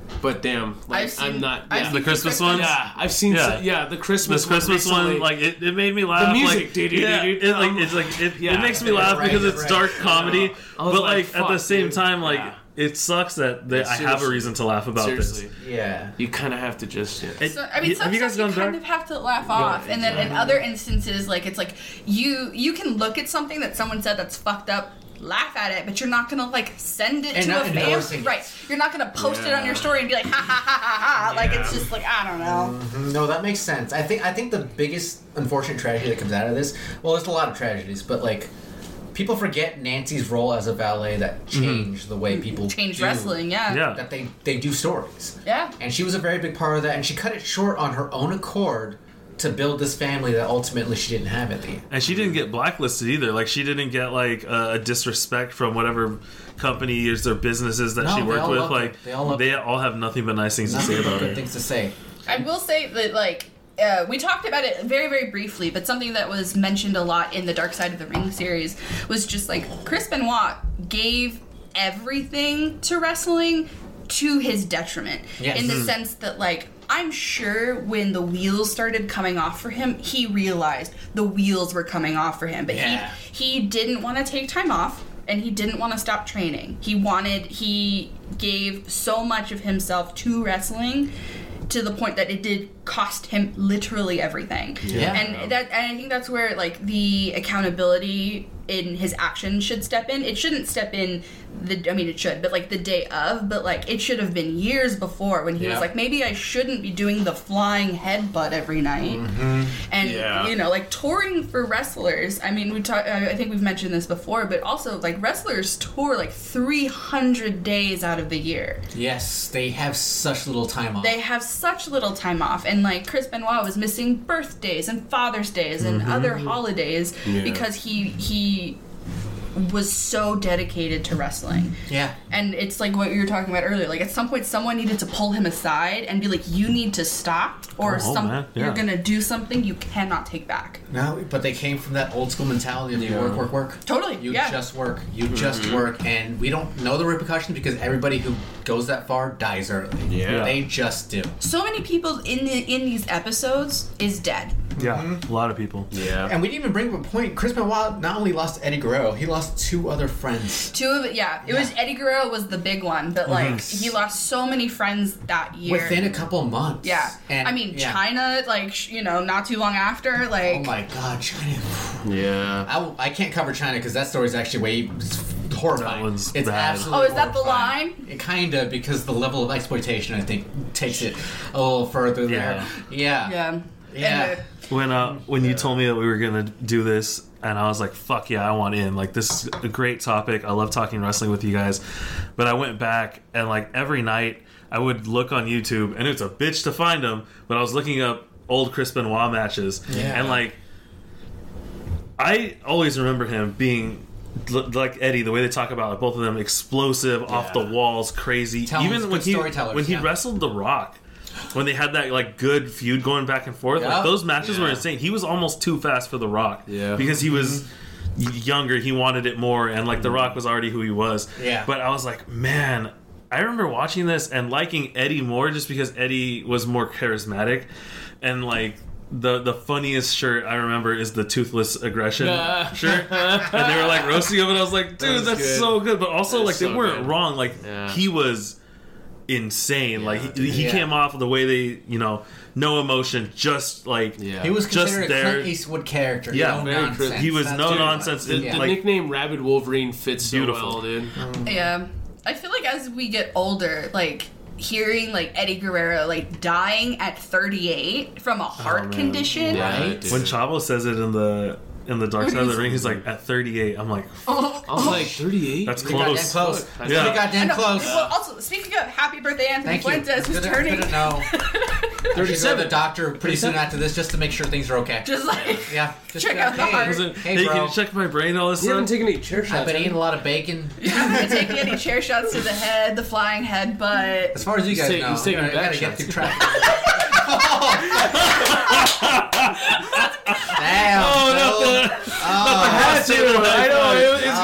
But damn, like, I've seen- I'm not. I've Yeah. seen The Christmas Christmas- ones? Yeah, I've seen. Yeah. Yeah, yeah the Christmas. This Christmas one, one, recently. like it, it made me laugh. music, like, dude, yeah, dude, dude. it, like Um, it's like it, yeah. it makes me laugh Right, because it's right. dark comedy, I was but like, like, at the fuck, same dude. time, like Yeah. it sucks that they, I have a Seriously. reason to laugh about Seriously, this. Yeah. you kind of have to just. Yeah. It- So, I mean, y- some have you guys stuff gone you kind dark? of have to laugh off, and then in exactly. other instances, like it's like you you can look at something that someone said that's fucked up, laugh at it, but you're not gonna like send it And to not a fan, endorsing it. right? You're not gonna post it on Yeah. your story and be like ha ha ha ha ha. Like it's just like I don't know. No, that makes sense. I think I think the biggest unfortunate tragedy that comes out of this, well, there's a lot of tragedies, but like people forget Nancy's role as a valet that changed the way people Change do- wrestling, yeah. Yeah. That they they do stories. Yeah. And she was a very big part of that, and she cut it short on her own accord to build this family that ultimately she didn't have at the end. And she didn't get blacklisted either. Like she didn't get like a, a disrespect from whatever companies or businesses that No, she they worked all with. loved her. Like They all loved they all have nothing but nice things to say Nothing but about good her. things to say. I will say that, like, uh, we talked about it very, very briefly, but something that was mentioned a lot in the Dark Side of the Ring series was just like Chris Benoit gave everything to wrestling to his detriment. Yes. In the Mhm. sense that, like, I'm sure when the wheels started coming off for him, he realized the wheels were coming off for him. But Yeah. he he didn't want to take time off. And he didn't want to stop training. He wanted, he gave so much of himself to wrestling to the point that it did cost him literally everything. Yeah. And that, and I think that's where like the accountability in his actions should step in. It shouldn't step in the, I mean it should, but like the day of, but like it should have been years before when he Yeah. was like, maybe I shouldn't be doing the flying headbutt every night. Mm-hmm. And Yeah. you know, like touring for wrestlers. I mean, we talk. I think we've mentioned this before, but also like wrestlers tour like three hundred days out of the year. Yes, they have such little time off. They have such little time off, and like Chris Benoit was missing birthdays and Father's Days and other holidays Yeah. because he he was so dedicated to wrestling. yeah. And it's like what you were talking about earlier. Like at some point, someone needed to pull him aside and be like, "You need to stop, or Oh, some man, yeah. you're gonna do something you cannot take back." No, but they came from that old school mentality of Yeah. work, work, work. Totally, You yeah. just work. You just work, and we don't know the repercussions because everybody who goes that far dies early. Yeah. They just do. So many people in the, in these episodes is dead. Yeah, a lot of people. Yeah. And we didn't even bring up a point. Chris Benoit not only lost Eddie Guerrero, he lost two other friends. Two of it, yeah. It was Yeah. Eddie Guerrero was the big one, but like he lost so many friends that year. Within a couple of months. yeah, And, I mean yeah. China, like sh- you know, not too long after, like Oh my god, China. Yeah. I, w- I can't cover China because that story's actually way it's horrifying. That one's it's bad. absolutely Oh, is that the horrifying. line? It kind of, because the level of exploitation, I think, takes it a little further there. Yeah. yeah, Yeah. And, uh, When uh when you told me that we were gonna do this, and I was like, "Fuck yeah, I want in!" Like this is a great topic. I love talking wrestling with you guys. But I went back and like every night I would look on YouTube, and it's a bitch to find them. But I was looking up old Chris Benoit matches, Yeah. and like I always remember him being l- like Eddie. The way they talk about like, both of them, explosive, off the walls, crazy. Tell 'em Even good when he storytellers, when he yeah. wrestled The Rock. When they had that like good feud going back and forth, Yeah. like those matches were Yeah. insane. He was almost too fast for The Rock, Yeah. because he was y- younger. He wanted it more, and like The Rock was already who he was. Yeah. But I was like, man, I remember watching this and liking Eddie more just because Eddie was more charismatic, and like. The the funniest shirt I remember is the Toothless Aggression Yeah. shirt, and they were like roasting him, and I was like, dude, was that's good. so good. But also, That like is they so weren't good. wrong. Like Yeah. he was insane. like he, he Yeah. came off the way they, you know, no emotion, just like Yeah. He was Just considered a there. Clint Eastwood character. Yeah, no very nonsense. Chris- he was That's no it. nonsense. The, It- the like nickname Rabid Wolverine fits so Beautiful. well, dude. yeah. I feel like as we get older, like hearing like Eddie Guerrero like dying at thirty-eight from a heart man. condition. Yeah, Right? dude. when Chavo says it in the in the Dark What Side of the is- Ring, he's like at thirty-eight. I'm like, Oh, I was like thirty-eight. that's Pretty goddamn close. close. Yeah. Pretty I goddamn know. close. Well, also speaking of happy birthday, Anthony Thank you. Fuentes, who's Good to- turning good to know. I should go to the doctor pretty soon after this just to make sure things are okay. just like Yeah. Just Check be out the like, heart. hey, Was it, hey, hey, bro. can you check my brain all this You haven't time? taken any chair shots. I've been have eating you? a lot of bacon. I'm not taking any chair shots to the head, the flying headbutt. As far as you He's guys taking- know, he's taking I gotta back get shots. through track. Damn. Oh, not Phil. the, Oh, That's it, I know. it- It's getting a little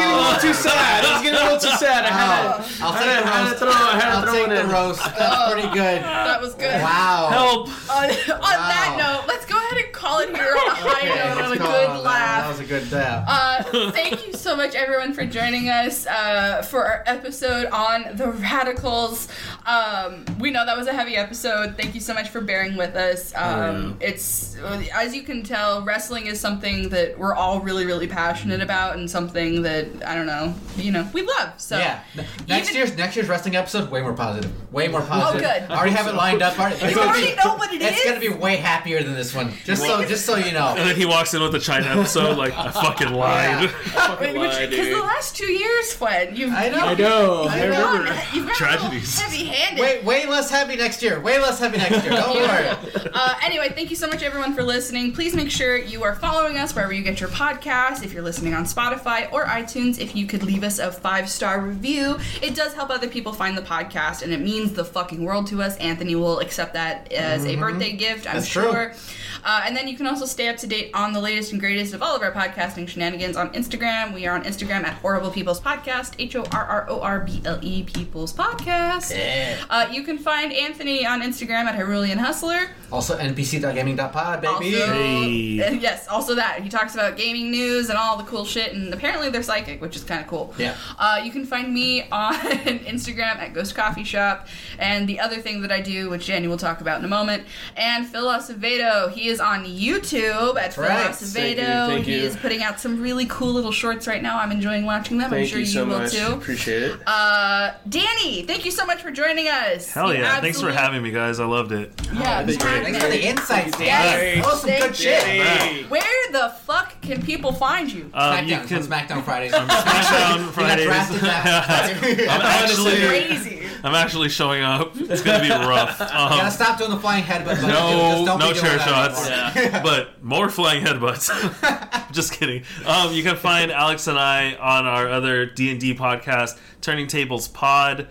too sad. It was getting a little too sad. I had to, I'll I take had the to, I had to roast. throw, I had to I'll throw take it the in. roast. That's pretty good. That was good. Wow. Help! On, on that note, let's go ahead and call it here on a high Okay, note, on a let's go good on that. laugh. That was a good laugh. Uh, thank you so much, everyone, for joining us uh, for our episode on the Radicals. Um, we know that was a heavy episode. Thank you so much for bearing with us. Um, It's, as you can tell, wrestling is something that we're all really, really passionate about, and something that I don't know, you know, we love. So yeah. N- Next even- year's next year's wrestling episode way more positive. Way more positive. good. I already have it lined up. Already, You already know what it it's is? gonna be way happier than this one. Just so just so you know. And then he walks in with the China episode, like, I fucking lied. Fucking lie, Because the dude. last two years, Fred, you've I know. I know. I I know. remember. You've got Tragedies. heavy-handed. Way way less heavy next year. Way less heavy next year. Don't worry. Uh, anyway, thank you so much, everyone, for listening. Please make sure you are following us wherever you get your podcasts. If you're listening on Spotify or iTunes, if you could leave us a five-star review, it does help other people find the podcast, and it means the fucking world to us. Anthony will accept that as a birthday gift, I'm That's true. sure. Uh, and then you can also stay up to date on the latest and greatest of all of our podcasting shenanigans on Instagram. We are on Instagram at Horrible People's Podcast, H O R R O R B L E People's Podcast. Yeah. Uh, you can find Anthony on Instagram at Herulian Hustler. Also N P C dot gaming dot pod, baby. Also, Hey. uh, yes, also that. He talks about gaming news and all the cool shit, and apparently they're psychic, which is kind of cool. Yeah. Uh, you can find me on Instagram at Ghost Coffee Shop, and the other thing that I do, which Jenny will talk about in a moment, and Phil Acevedo. He is on YouTube at Phil right. Acevedo. Thank you, thank he you. is putting out some really cool little shorts right now. I'm enjoying watching them. I'm Thank sure you you, so will much. too. Appreciate it. Uh, Danny, thank you so much for joining us. Hell You yeah. Thanks for absolute- having me, guys. I loved it. Yeah, Thank you. Thanks for the insights, Dan. Yes. That was some Thank good you. shit. Hey. Where the fuck can people find you? Um, you SmackDown. can on SmackDown Fridays. SmackDown You got Fridays. drafted that. I'm actually, Crazy. I'm actually showing up. It's gonna be rough. You gotta Um, stop doing the flying headbutt. buddy. no, Just don't no be doing chair that shots, anymore. but more flying headbutts. Just kidding. Um, you can find Alex and I on our other D and D podcast, Turning Tables Pod.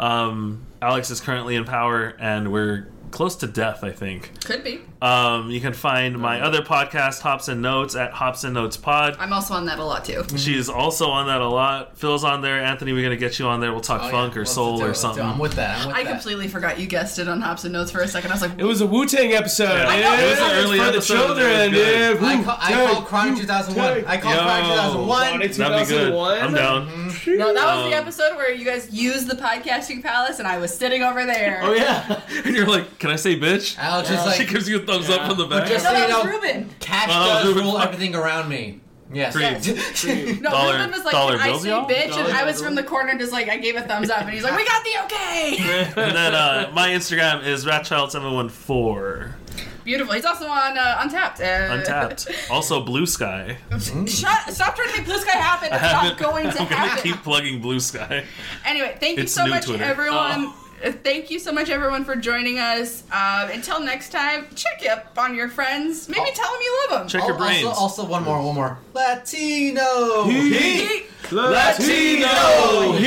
Um, Alex is currently in power, and we're close to death, I think. Could be. Um, you can find my other podcast, Hops and Notes, at Hops and Notes Pod. I'm also on that a lot too. She's also on that a lot. Phil's on there. Anthony, we're gonna get you on there. We'll talk Oh, funk yeah. or Let's soul do it. or Let's do it. something. I'm with that. I'm with I that. completely forgot you guessed it on Hops and Notes for a second. I was like, It was a Wu-Tang episode. Yeah. Yeah, It was an it's early for the episode. children. It was Yeah, good. I, call, I Wu-Tang, called Chronic two thousand one. Wu-Tang. I called Yo. Chronic two thousand one. Chronic That'd be good. two thousand one. I'm down. no, that was the Um, episode where you guys used the podcasting palace, and I was sitting over there. Oh yeah. And you're like, can I say bitch? Alex is She like, gives you a thumbs up from the back. just No, so you that was know, Ruben. cash Oh, does Ruben. rule everything around me. Yes. Yes. No, Dollar- Ruben was like, dollar "Can I bills, say y'all? bitch?" Dollar And I was bills. from the corner, just like I gave a thumbs up, and he's like, "We got the okay." And then uh, my Instagram is ratchild seven one four. Beautiful. He's also on uh, Untapped. Uh, Untapped. Also Blue Sky. Shut! Stop trying to make Blue Sky happen. It's not going to I'm gonna happen. keep plugging Blue Sky. Anyway, thank you It's so new much, Twitter. everyone. Oh. Uh, Thank you so much, everyone, for joining us. Uh, until next time, check up on your friends. Maybe Oh. tell them you love them. Check your Also, brains. also, one more, one more. Latino. Heat. Latino.